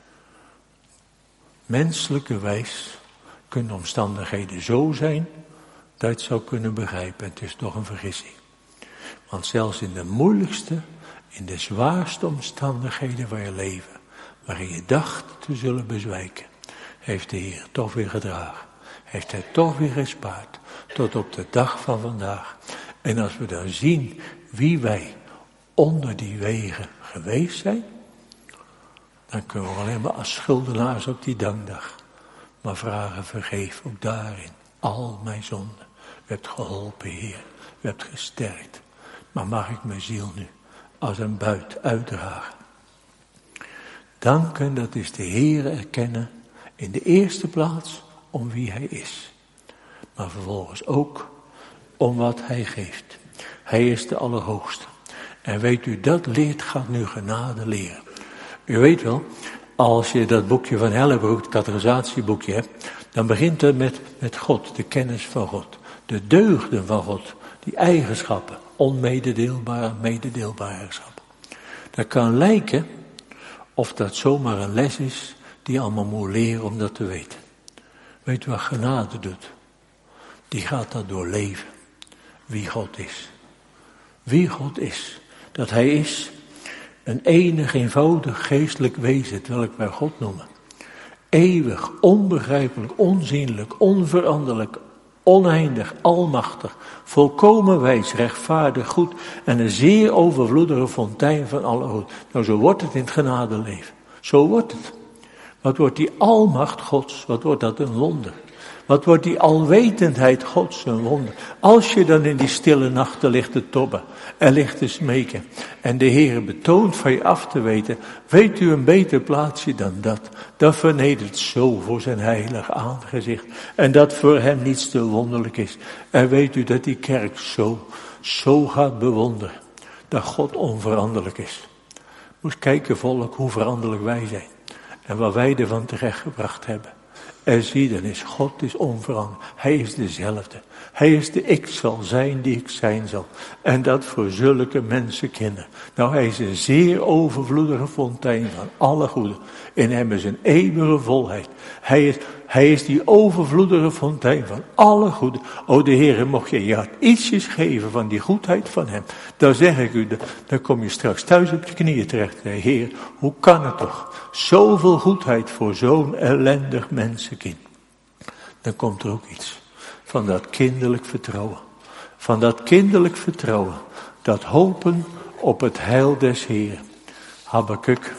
Menselijke wijs kunnen omstandigheden zo zijn dat je het zou kunnen begrijpen. Het is toch een vergissing. Want zelfs in de moeilijkste, in de zwaarste omstandigheden van je leven, waarin je dacht te zullen bezwijken, heeft de Heer toch weer gedragen. Heeft hij toch weer gespaard tot op de dag van vandaag. En als we dan zien wie wij onder die wegen geweest zijn, dan kunnen we alleen maar als schuldenaars op die dankdag maar vragen, vergeef ook daarin al mijn zonden. U hebt geholpen, Heer. U hebt gesterkt. Maar mag ik mijn ziel nu als een buit uitdragen? Danken, dat is de Heer erkennen in de eerste plaats om wie hij is. Maar vervolgens ook om wat hij geeft. Hij is de Allerhoogste. En weet u, dat leert gaat nu genade leren. U weet wel, Als je dat boekje van Hellebroek, het categorisatieboekje hebt, dan begint het met, met God, de kennis van God. De deugden van God, die eigenschappen, onmededeelbare, mededeelbare eigenschappen. Dat kan lijken of dat zomaar een les is die je allemaal moet leren om dat te weten. Weet u wat genade doet? Die gaat dat doorleven. Wie God is. Wie God is. Dat hij is een enig eenvoudig geestelijk wezen, terwijl wij God noemen. Eeuwig, onbegrijpelijk, onzienlijk, onveranderlijk, oneindig, almachtig, volkomen wijs, rechtvaardig, goed en een zeer overvloedige fontein van alle goed. Nou, zo wordt het in het genadeleven. Zo wordt het. Wat wordt die almacht Gods, wat wordt dat een wonder. Wat wordt die alwetendheid Gods een wonder. Als je dan in die stille nachten ligt te tobben en ligt te smeken en de Heer betoont van je af te weten, weet u een beter plaatsje dan dat. Dat vernedert zo voor zijn heilig aangezicht en dat voor hem niets te wonderlijk is. En weet u dat die kerk zo, zo gaat bewonderen, dat God onveranderlijk is. Moet kijken volk hoe veranderlijk wij zijn en wat wij ervan terechtgebracht hebben. En zie, dan is God is onveranderlijk. Hij is dezelfde. Hij is de ik zal zijn die ik zijn zal. En dat voor zulke mensenkinderen. Nou, hij is een zeer overvloedige fontein van alle goede. In hem is een eeuwige volheid. Hij is, hij is die overvloedige fontein van alle goede. O, de Heere, mocht je je hart ietsjes geven van die goedheid van hem. Dan zeg ik u, dan kom je straks thuis op je knieën terecht. Heer, hoe kan het toch? Zoveel goedheid voor zo'n ellendig mensenkind. Dan komt er ook iets van dat kinderlijk vertrouwen. Van dat kinderlijk vertrouwen. Dat hopen op het heil des Heeren. Habakuk.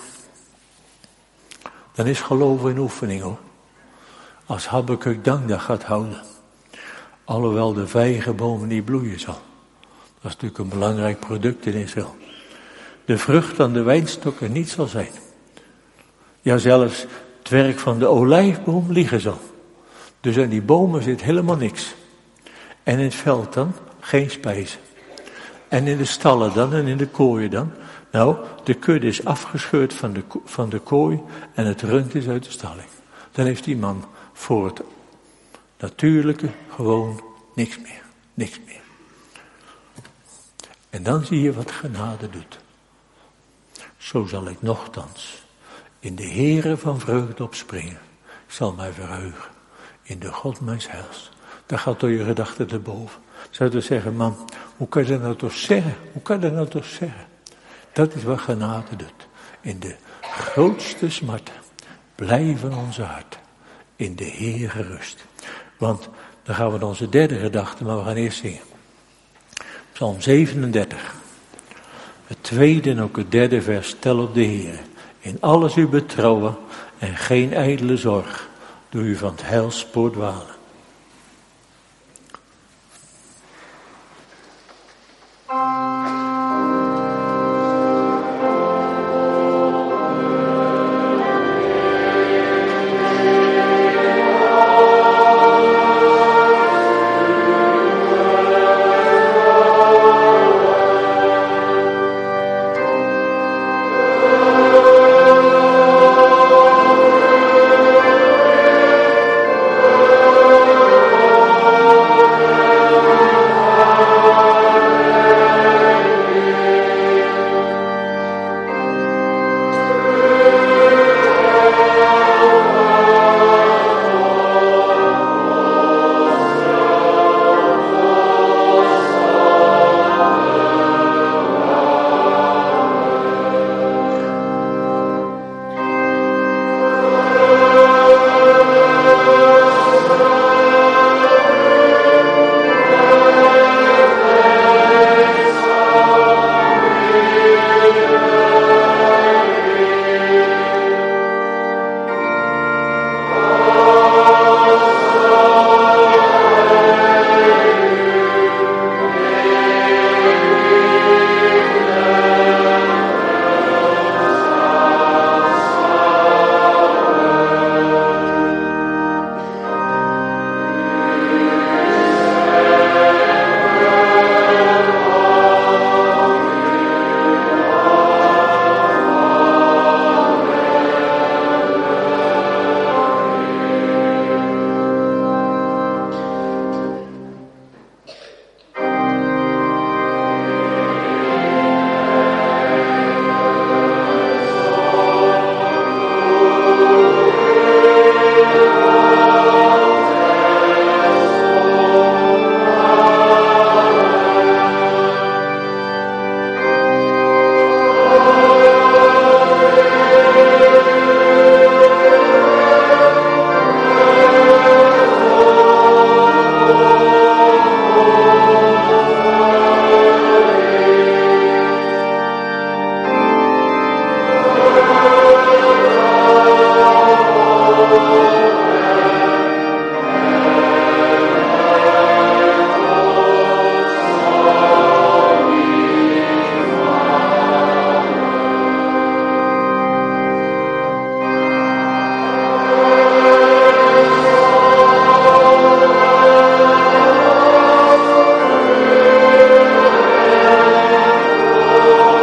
Dan is geloof in oefening hoor. Als Habakuk dankdag gaat houden. Alhoewel de vijgenbomen niet bloeien zal. Dat is natuurlijk een belangrijk product in Israël. De vrucht aan de wijnstokken niet zal zijn. Ja, zelfs het werk van de olijfboom liggen zal. Dus aan die bomen zit helemaal niks. En in het veld dan geen spijzen. En in de stallen dan en in de kooien dan. Nou, de kudde is afgescheurd van de, van de kooi en het rund is uit de stalling. Dan heeft die man voor het natuurlijke gewoon niks meer. Niks meer. En dan zie je wat genade doet. Zo zal ik nochtans in de Heere van vreugde opspringen. Ik zal mij verheugen in de God mijns heils. Dat gaat door je gedachten te boven. Zou je zeggen, man, hoe kan je dat nou toch zeggen? Hoe kan je dat nou toch zeggen? Dat is wat genade doet. In de grootste smarten blijven onze harten in de Heere rust. Want dan gaan we naar onze derde gedachte, maar we gaan eerst zingen. Psalm zevenendertig. Het tweede en ook het derde vers, stel op de Heere. In alles u betrouwen en geen ijdele zorg, doe u van het heilspoor dwalen. Oh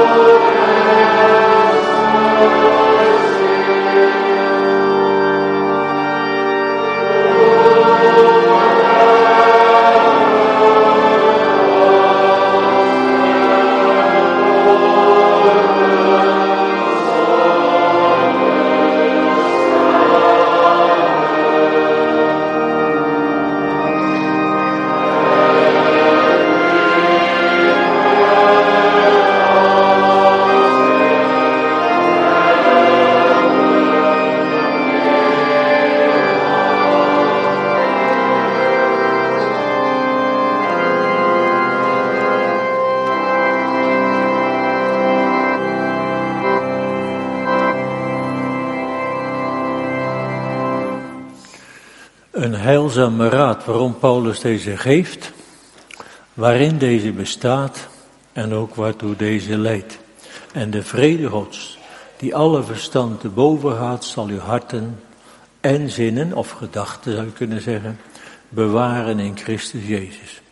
Een heilzame raad waarom Paulus deze geeft, waarin deze bestaat en ook waartoe deze leidt. En de vrede Gods, die alle verstand te boven gaat, zal uw harten en zinnen, of gedachten zou je kunnen zeggen, bewaren in Christus Jezus.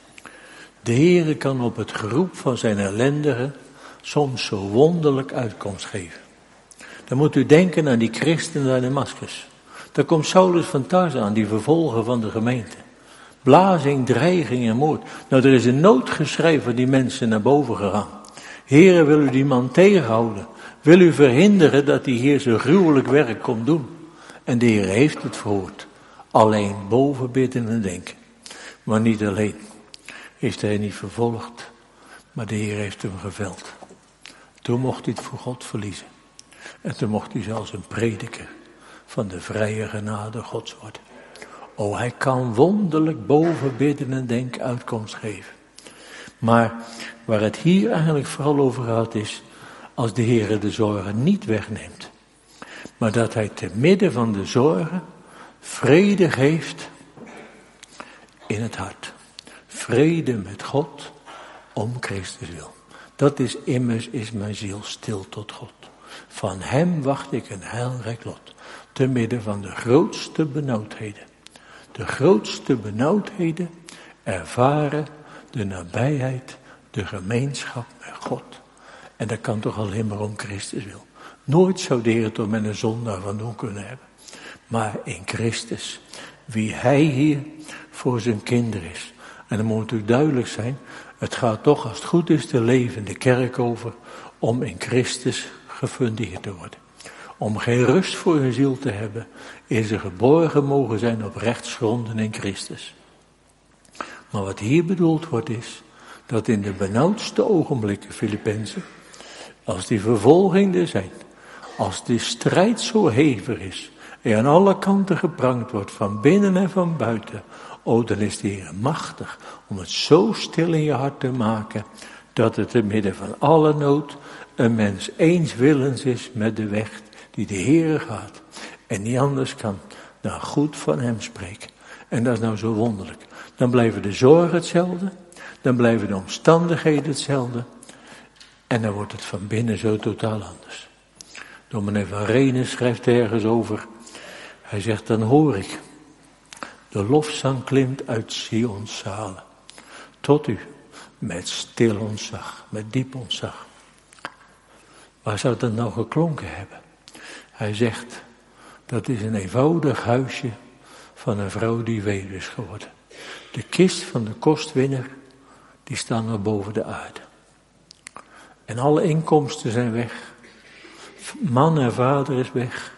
De Heere kan op het geroep van zijn ellendigen soms zo wonderlijk uitkomst geven. Dan moet u denken aan die christenen uit Damascus. Daar komt Saulus van Tarsus aan, die vervolger van de gemeente. Blazing, dreiging en moord. Nou, er is een noodgeschrei van die mensen naar boven gegaan. Heere, wil u die man tegenhouden? Wil u verhinderen dat hij hier zijn gruwelijk werk komt doen? En de Heer heeft het verhoord. Alleen boven bidden en denken. Maar niet alleen. Heeft hij niet vervolgd, maar de Heer heeft hem geveld. Toen mocht hij het voor God verliezen. En toen mocht hij zelfs een prediker van de vrije genade Gods worden. O, hij kan wonderlijk boven bidden en denken uitkomst geven. Maar waar het hier eigenlijk vooral over gaat is, als de Heer de zorgen niet wegneemt, maar dat hij te midden van de zorgen vrede geeft in het hart. Vrede met God om Christus wil. Dat is immers is mijn ziel stil tot God. Van hem wacht ik een heilrijk lot. Te midden van de grootste benauwdheden. De grootste benauwdheden ervaren de nabijheid, de gemeenschap met God. En dat kan toch alleen maar om Christus wil. Nooit zou de Heer het er met een zondaar van doen kunnen hebben. Maar in Christus, wie hij hier voor zijn kinderen is. En dan moet natuurlijk duidelijk zijn, het gaat toch als het goed is te leven in de kerk over, om in Christus gefundeerd te worden. Om geen rust voor hun ziel te hebben, is er geborgen mogen zijn op rechtsgronden in Christus. Maar wat hier bedoeld wordt is, dat in de benauwdste ogenblikken, Filippenzen, als die vervolging er zijn, als die strijd zo hevig is, en aan alle kanten geprangd wordt, van binnen en van buiten, o, dan is de Heer machtig om het zo stil in je hart te maken, dat het te midden van alle nood een mens eenswillens is met de weg die de Heer gaat. En niet anders kan dan goed van hem spreken. En dat is nou zo wonderlijk. Dan blijven de zorgen hetzelfde. Dan blijven de omstandigheden hetzelfde. En dan wordt het van binnen zo totaal anders. Dominee van Renen schrijft ergens over. Hij zegt, dan hoor ik. De lofzang klimt uit Sions zalen. Tot u. Met stil ontzag. Met diep ontzag. Waar zou dat nou geklonken hebben? Hij zegt, dat is een eenvoudig huisje van een vrouw die weduwe is geworden. De kist van de kostwinner, die staan nog boven de aarde. En alle inkomsten zijn weg. Man en vader is weg.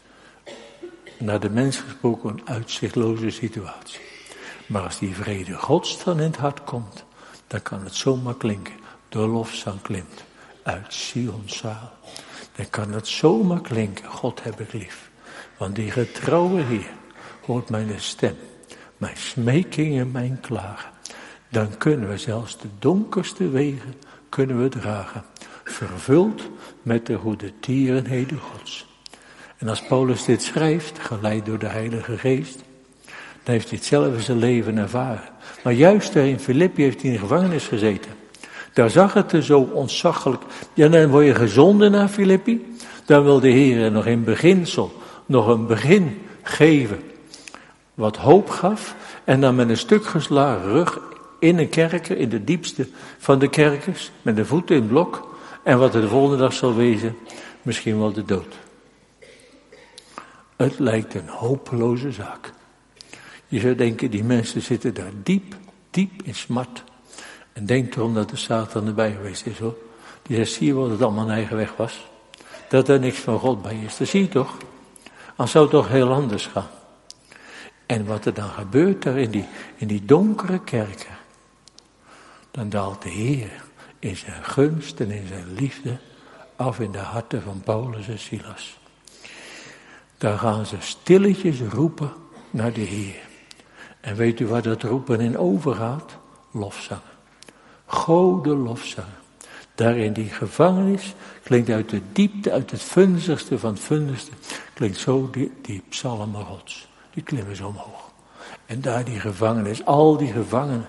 Naar de mens gesproken een uitzichtloze situatie. Maar als die vrede Gods dan in het hart komt, dan kan het zomaar klinken. De lofzang klimt uit Sions zaal. Dan kan het zomaar klinken, God heb ik lief. Want die getrouwe Heer hoort mijn stem, mijn smeking en mijn klagen. Dan kunnen we zelfs de donkerste wegen kunnen we dragen. Vervuld met de goede tierenheden Gods. En als Paulus dit schrijft, geleid door de Heilige Geest, dan heeft hij het zelf in zijn leven ervaren. Maar juist daar in Filippi heeft hij in de gevangenis gezeten. Daar zag het er zo ontzaglijk. Ja, dan word je gezonden naar Filippi. Dan wil de Heer nog in beginsel, nog een begin geven. Wat hoop gaf. En dan met een stuk geslagen rug in een kerker, in de diepste van de kerkers. Met de voeten in het blok. En wat er de volgende dag zal wezen, misschien wel de dood. Het lijkt een hopeloze zaak. Je zou denken, die mensen zitten daar diep, diep in smart. En denk erom dat de Satan erbij geweest is, hoor. Die zegt, zie je wel dat het allemaal een eigen weg was? Dat er niks van God bij is. Dat zie je toch? Dan zou het toch heel anders gaan. En wat er dan gebeurt daar in die, in die donkere kerken. Dan daalt de Heer in zijn gunst en in zijn liefde af in de harten van Paulus en Silas. Daar gaan ze stilletjes roepen naar de Heer. En weet u waar dat roepen in overgaat? Lofzangen. Gode lofzangen. Daar in die gevangenis klinkt uit de diepte, uit het vunzigste van het vunzigste, klinkt zo die, die psalmen Gods. Die klimmen zo omhoog. En daar die gevangenis, al die gevangenen.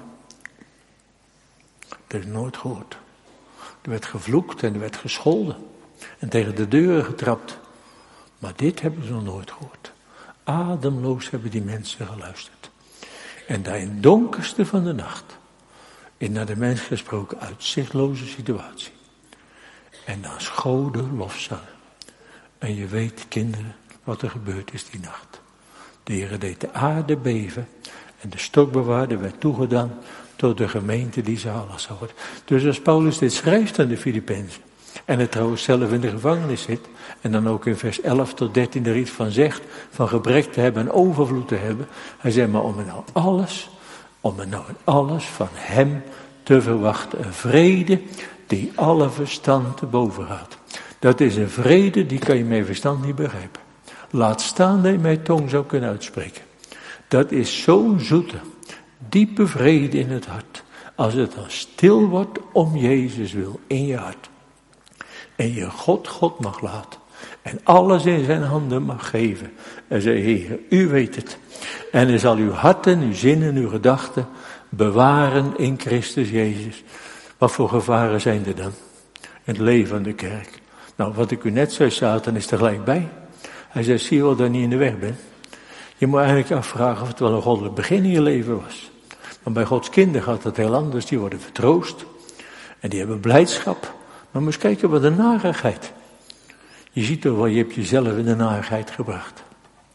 Dat is nooit gehoord. Er werd gevloekt en er werd gescholden. En tegen de deuren getrapt. Maar dit hebben ze nog nooit gehoord. Ademloos hebben die mensen geluisterd. En daar in het donkerste van de nacht. In naar de mens gesproken uitzichtloze situatie. En dan schode lofzangen. En je weet, kinderen, wat er gebeurd is die nacht. De Heer deed de aarde beven. En de stokbewaarder werd toegedaan tot de gemeente die zalig zou worden. Dus als Paulus dit schrijft aan de Filippenzen. En het trouwens zelf in de gevangenis zit. En dan ook in vers elf tot dertien er iets van zegt. Van gebrek te hebben en overvloed te hebben. Hij zegt maar om er nou alles. Om er nou in alles van hem te verwachten. Een vrede die alle verstand te boven gaat. Dat is een vrede die kan je met verstand niet begrijpen. Laat staan dat je mijn tong zou kunnen uitspreken. Dat is zo'n zoete, diepe vrede in het hart. Als het dan stil wordt om Jezus wil in je hart. En je God God mag laten. En alles in zijn handen mag geven. En zei, Heer, u weet het. En hij zal uw harten, uw zinnen, uw gedachten bewaren in Christus Jezus. Wat voor gevaren zijn er dan? In het leven van de kerk. Nou, wat ik u net zei, Satan is er gelijk bij. Hij zei, zie je wel dat je niet in de weg bent? Je moet eigenlijk afvragen of het wel een goddelijk begin in je leven was. Maar bij Gods kinderen gaat het heel anders. Die worden vertroost. En die hebben blijdschap. Maar moet eens kijken wat een narigheid. Je ziet toch wel, je hebt jezelf in de narigheid gebracht.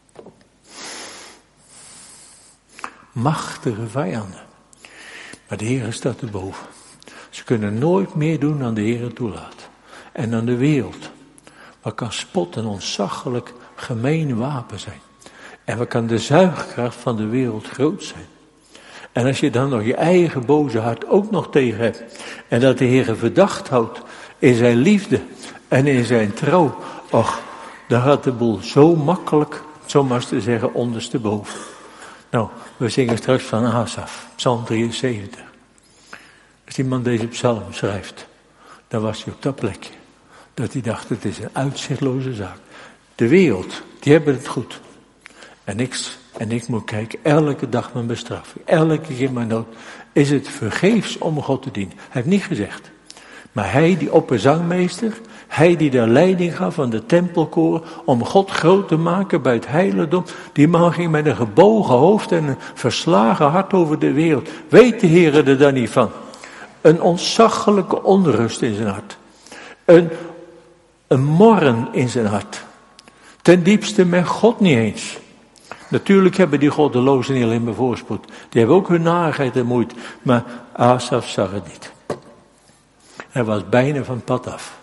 Machtige vijanden. Maar de Heer staat erboven. Ze kunnen nooit meer doen dan de Heer toelaat. En dan de wereld. Wat kan spot en ontzaglijk gemeen wapen zijn. En wat kan de zuigkracht van de wereld groot zijn. En als je dan nog je eigen boze hart ook nog tegen hebt. En dat de Heer verdacht houdt in zijn liefde en in zijn trouw. Och, dan gaat de boel zo makkelijk, zomaar te zeggen, ondersteboven. Nou, we zingen straks van Asaf, Psalm drieënzeventig. Als die man deze psalm schrijft, dan was hij op dat plekje. Dat hij dacht, het is een uitzichtloze zaak. De wereld, die hebben het goed. En ik, en ik moet kijken, elke dag mijn bestraffing, elke keer mijn nood. Is het vergeefs om God te dienen? Hij heeft niet gezegd. Maar hij, die opperzangmeester, hij die de leiding gaf van de tempelkoren om God groot te maken bij het heiligdom, die man ging met een gebogen hoofd en een verslagen hart over de wereld. Weet de Heer er dan niet van? Een ontzaglijke onrust in zijn hart. Een, een morren in zijn hart. Ten diepste met God niet eens. Natuurlijk hebben die goddelozen niet alleen maar voorspoed. Die hebben ook hun narigheid en moeite. Maar Asaf zag het niet. Hij was bijna van het pad af.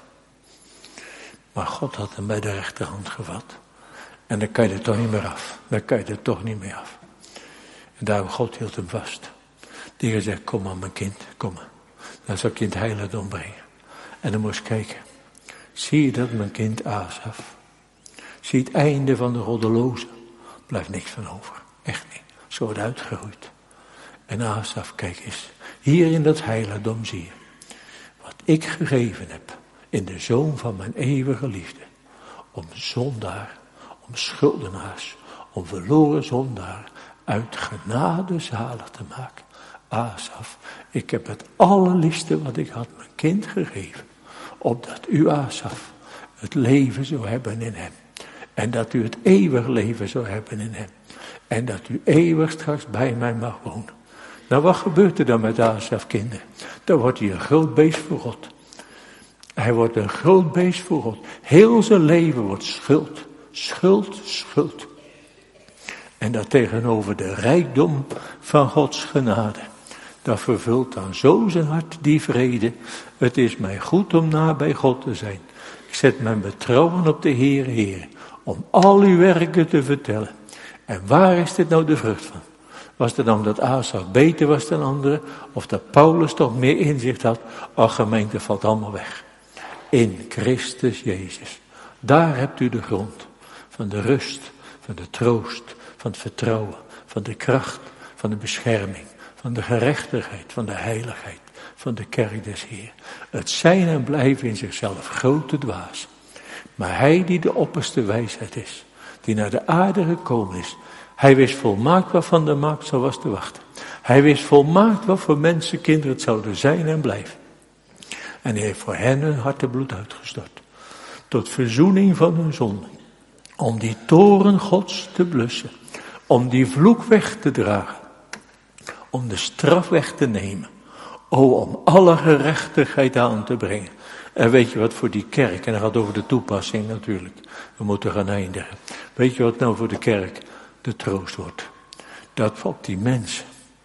Maar God had hem bij de rechterhand gevat. En dan kan je er toch niet meer af. Dan kan je er toch niet meer af. En daarom God hield hem vast. Die Heer zegt, kom maar mijn kind, kom maar. Dan zal ik je in het heiligdom brengen. En dan moest je kijken. Zie je dat mijn kind Asaf? Zie het einde van de goddelozen. Blijft niks van over. Echt niet. Zo wordt uitgeroeid. En Asaf, kijk eens. Hier in dat heiligdom zie je. Wat ik gegeven heb. In de zoon van mijn eeuwige liefde. Om zondaar. Om schuldenaars. Om verloren zondaar. Uit genade zalig te maken. Asaf, ik heb het allerliefste wat ik had mijn kind gegeven. Opdat u, Asaf, het leven zou hebben in hem. En dat u het eeuwig leven zou hebben in hem. En dat u eeuwig straks bij mij mag wonen. Nou, wat gebeurt er dan met Asaf, kinderen? Dan wordt hij een groot beest voor God. Hij wordt een groot beest voor God. Heel zijn leven wordt schuld, schuld, schuld. En dat tegenover de rijkdom van Gods genade. Dat vervult dan zo zijn hart die vrede. Het is mij goed om nabij God te zijn. Ik zet mijn betrouwen op de Heer, Heer. Om al uw werken te vertellen. En waar is dit nou de vrucht van? Was het dan dat Asaf beter was dan anderen? Of dat Paulus toch meer inzicht had? Ach, gemeente, valt allemaal weg. In Christus Jezus. Daar hebt u de grond. Van de rust, van de troost, van het vertrouwen, van de kracht, van de bescherming, van de gerechtigheid, van de heiligheid, van de kerk des Heer. Het zijn en blijven in zichzelf grote dwaas. Maar hij die de opperste wijsheid is, die naar de aarde gekomen is, hij wist volmaakt wat van de maagd zo was te wachten. Hij wist volmaakt wat voor mensenkinderen het zouden zijn en blijven. En hij heeft voor hen hun hartebloed uitgestort. Tot verzoening van hun zonden. Om die toren Gods te blussen. Om die vloek weg te dragen. Om de straf weg te nemen. O, om alle gerechtigheid aan te brengen. En weet je wat voor die kerk, en dat gaat over de toepassing natuurlijk. We moeten gaan eindigen. Weet je wat nou voor de kerk de troost wordt? Dat op die mensen,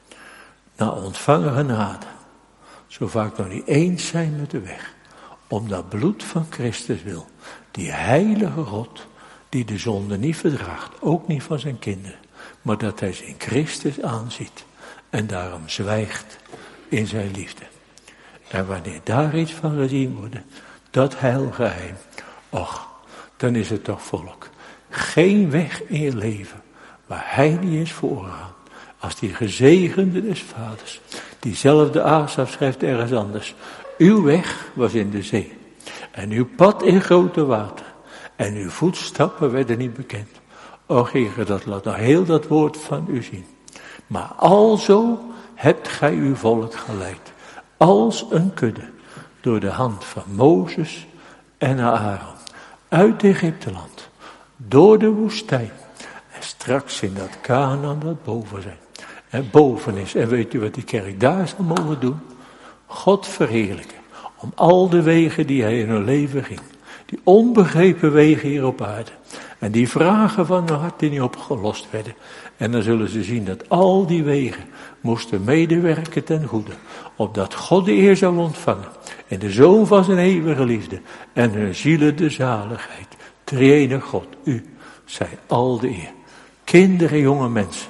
na ontvangen genade, zo vaak nog niet eens zijn met de weg. Om dat bloed van Christus wil. Die heilige God, die de zonde niet verdraagt, ook niet van zijn kinderen. Maar dat hij ze in Christus aanziet. En daarom zwijgt in zijn liefde. En wanneer daar iets van gezien wordt, dat heilgeheim, och, dan is het toch volk. Geen weg in je leven waar hij niet is voorgegaan. Als die gezegende des vaders. Diezelfde Asaf schrijft ergens anders. Uw weg was in de zee. En uw pad in grote water. En uw voetstappen werden niet bekend. Och, Heere, dat laat nou heel dat woord van u zien. Maar alzo hebt gij uw volk geleid. Als een kudde. Door de hand van Mozes en Aaron. Uit Egypteland. Door de woestijn. En straks in dat Kanaan dat boven zijn. En boven is. En weet u wat die kerk daar zal mogen doen? God verheerlijken. Om al de wegen die hij in hun leven ging. Die onbegrepen wegen hier op aarde. En die vragen van hun hart die niet opgelost werden. En dan zullen ze zien dat al die wegen moesten medewerken ten goede. Opdat God de eer zou ontvangen. En de Zoon van zijn eeuwige liefde. En hun zielen de zaligheid. Drie-enige God, u, zij al de eer. Kinderen, jonge mensen.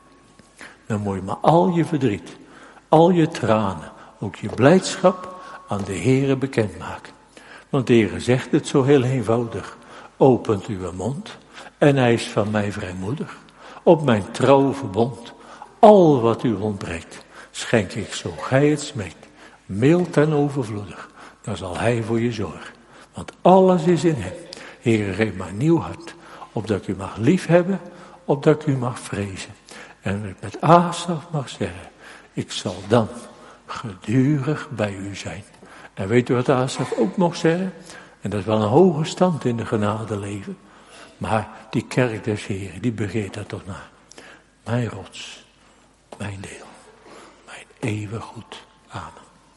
Dan moet je maar al je verdriet, al je tranen, ook je blijdschap aan de Heere bekendmaken. Want de Heere zegt het zo heel eenvoudig. Opent uw mond en hij is van mij vrijmoedig. Op mijn trouw verbond, al wat u ontbreekt, schenk ik zo gij het smeekt. Mild en overvloedig, dan zal hij voor je zorgen. Want alles is in hem. Heere, geef maar een nieuw hart, opdat ik u mag liefhebben, opdat ik u mag vrezen. En ik met Asaf mag zeggen, ik zal dan gedurig bij u zijn. En weet u wat Asaf ook mocht zeggen? En dat is wel een hoge stand in de genade leven. Maar die kerk des Heren, die begeert dat toch naar. Mijn rots, mijn deel, mijn eeuwig goed. Amen.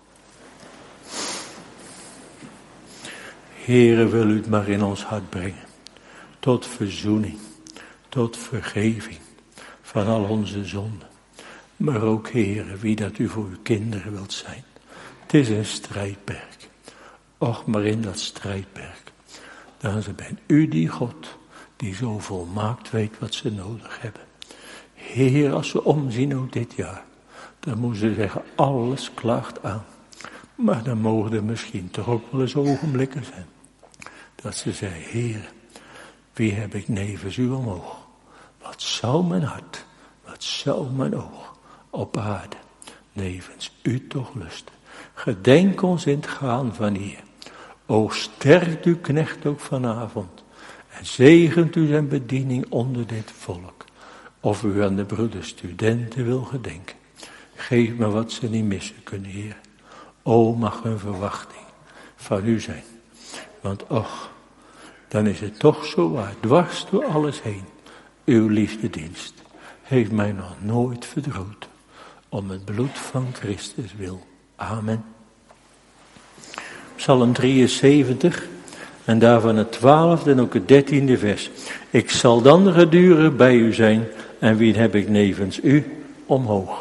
Heere, wil u het maar in ons hart brengen. Tot verzoening, tot vergeving van al onze zonden. Maar ook, Heere, wie dat u voor uw kinderen wilt zijn. Het is een strijdperk. Och, maar in dat strijdperk. Dan bent u die God die zo volmaakt weet wat ze nodig hebben. Heer, als we omzien ook dit jaar, dan moeten ze zeggen, alles klaagt aan. Maar dan mogen er misschien toch ook wel eens ogenblikken zijn. Dat ze zeggen, Heer, wie heb ik nevens u omhoog? Wat zou mijn hart, wat zou mijn oog op aarde nevens u toch lusten? Gedenk ons in het gaan van hier. O, sterkt uw knecht ook vanavond. En zegent u zijn bediening onder dit volk. Of u aan de broeders studenten wil gedenken. Geef me wat ze niet missen kunnen, Heer. O, mag hun verwachting van u zijn. Want och, dan is het toch zo waar, dwars door alles heen. Uw liefdedienst heeft mij nog nooit verdroten. Om het bloed van Christus wil. Amen. Psalm drieënzeventig en daarvan het twaalfde en ook het dertiende vers. Ik zal dan gedurig bij u zijn en wie heb ik nevens u omhoog.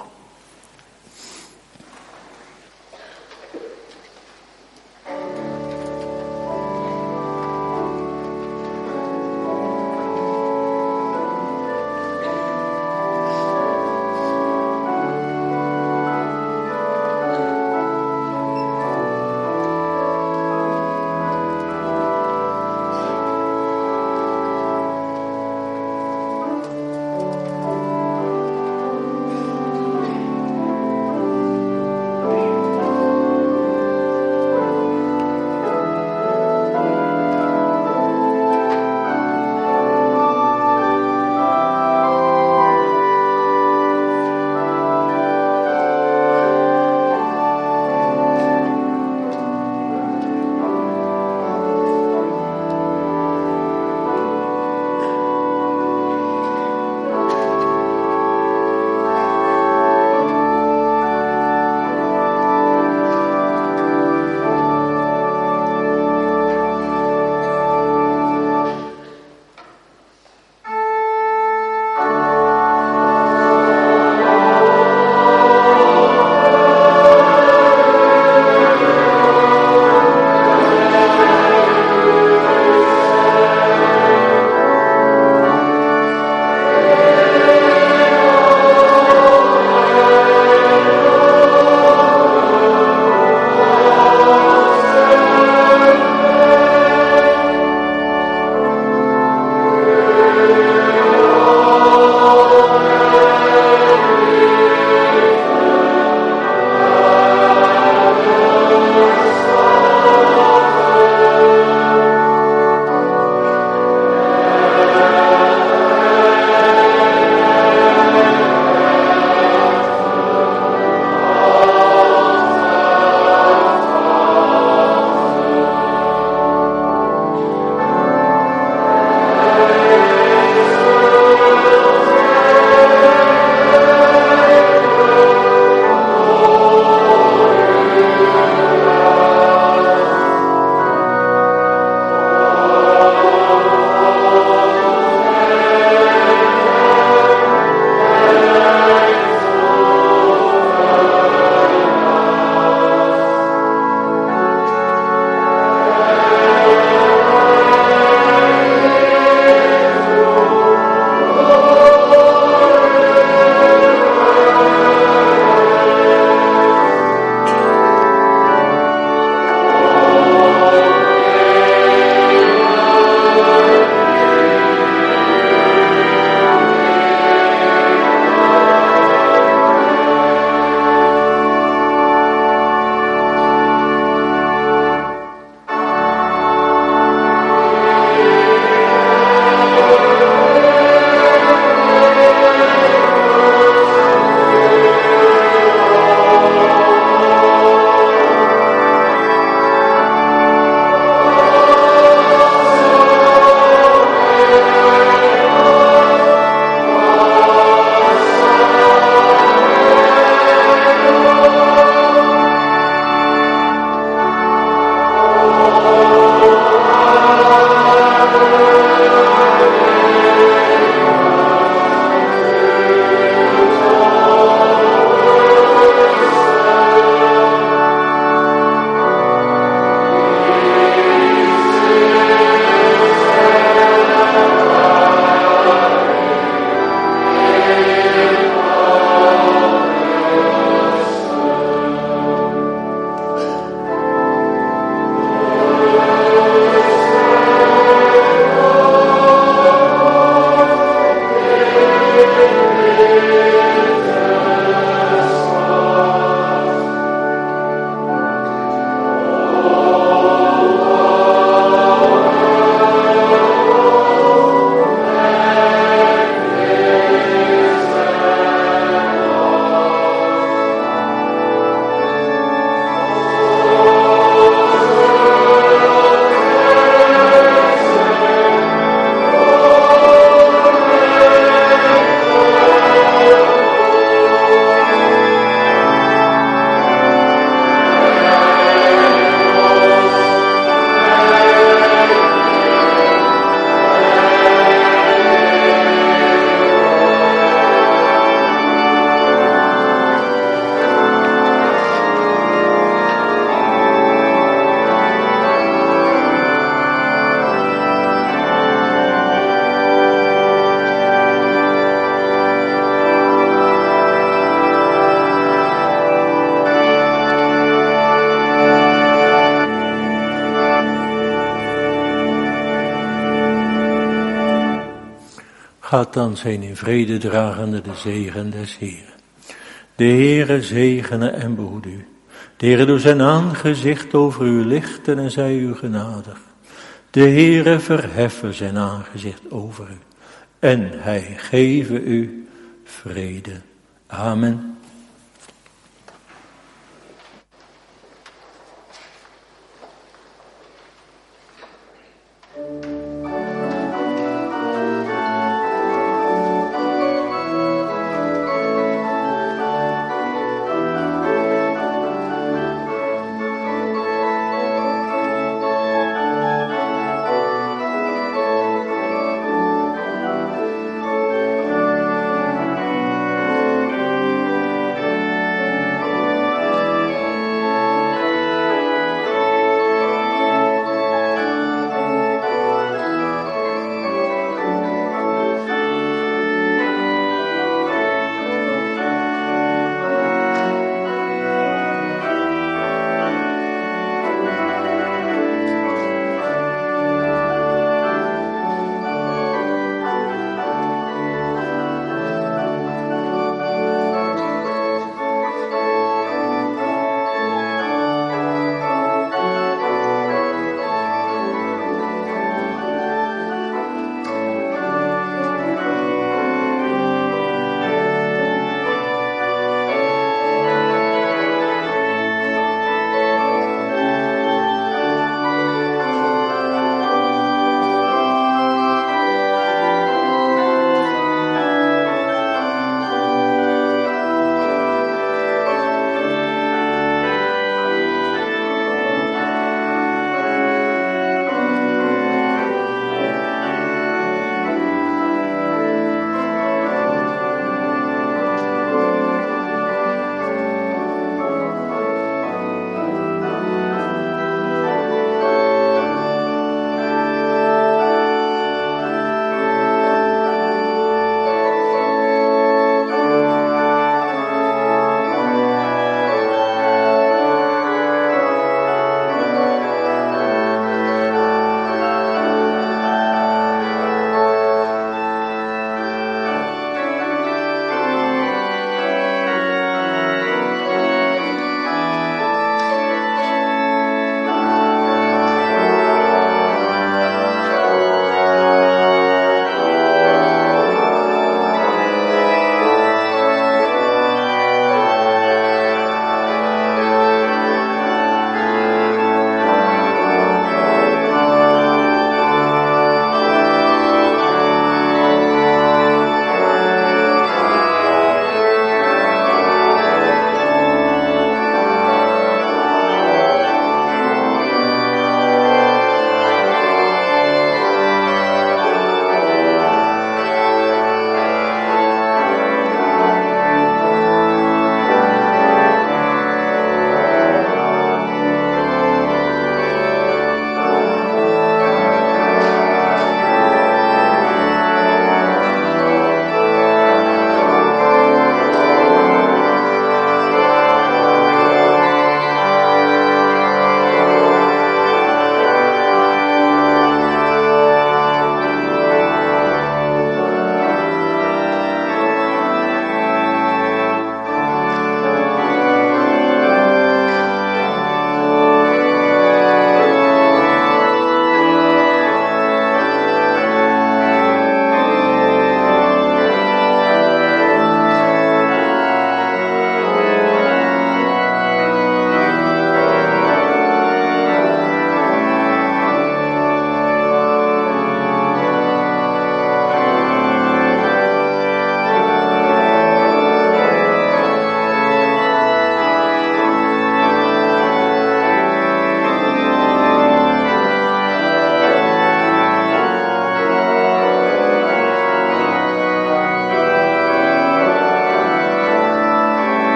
Gaat dan zijn in vrede dragende de zegen des Heeren. De Heere zegene en behoede u. De Heere door zijn aangezicht over u lichten en zij u genadig. De Heere verheffen zijn aangezicht over u. En hij geven u vrede. Amen.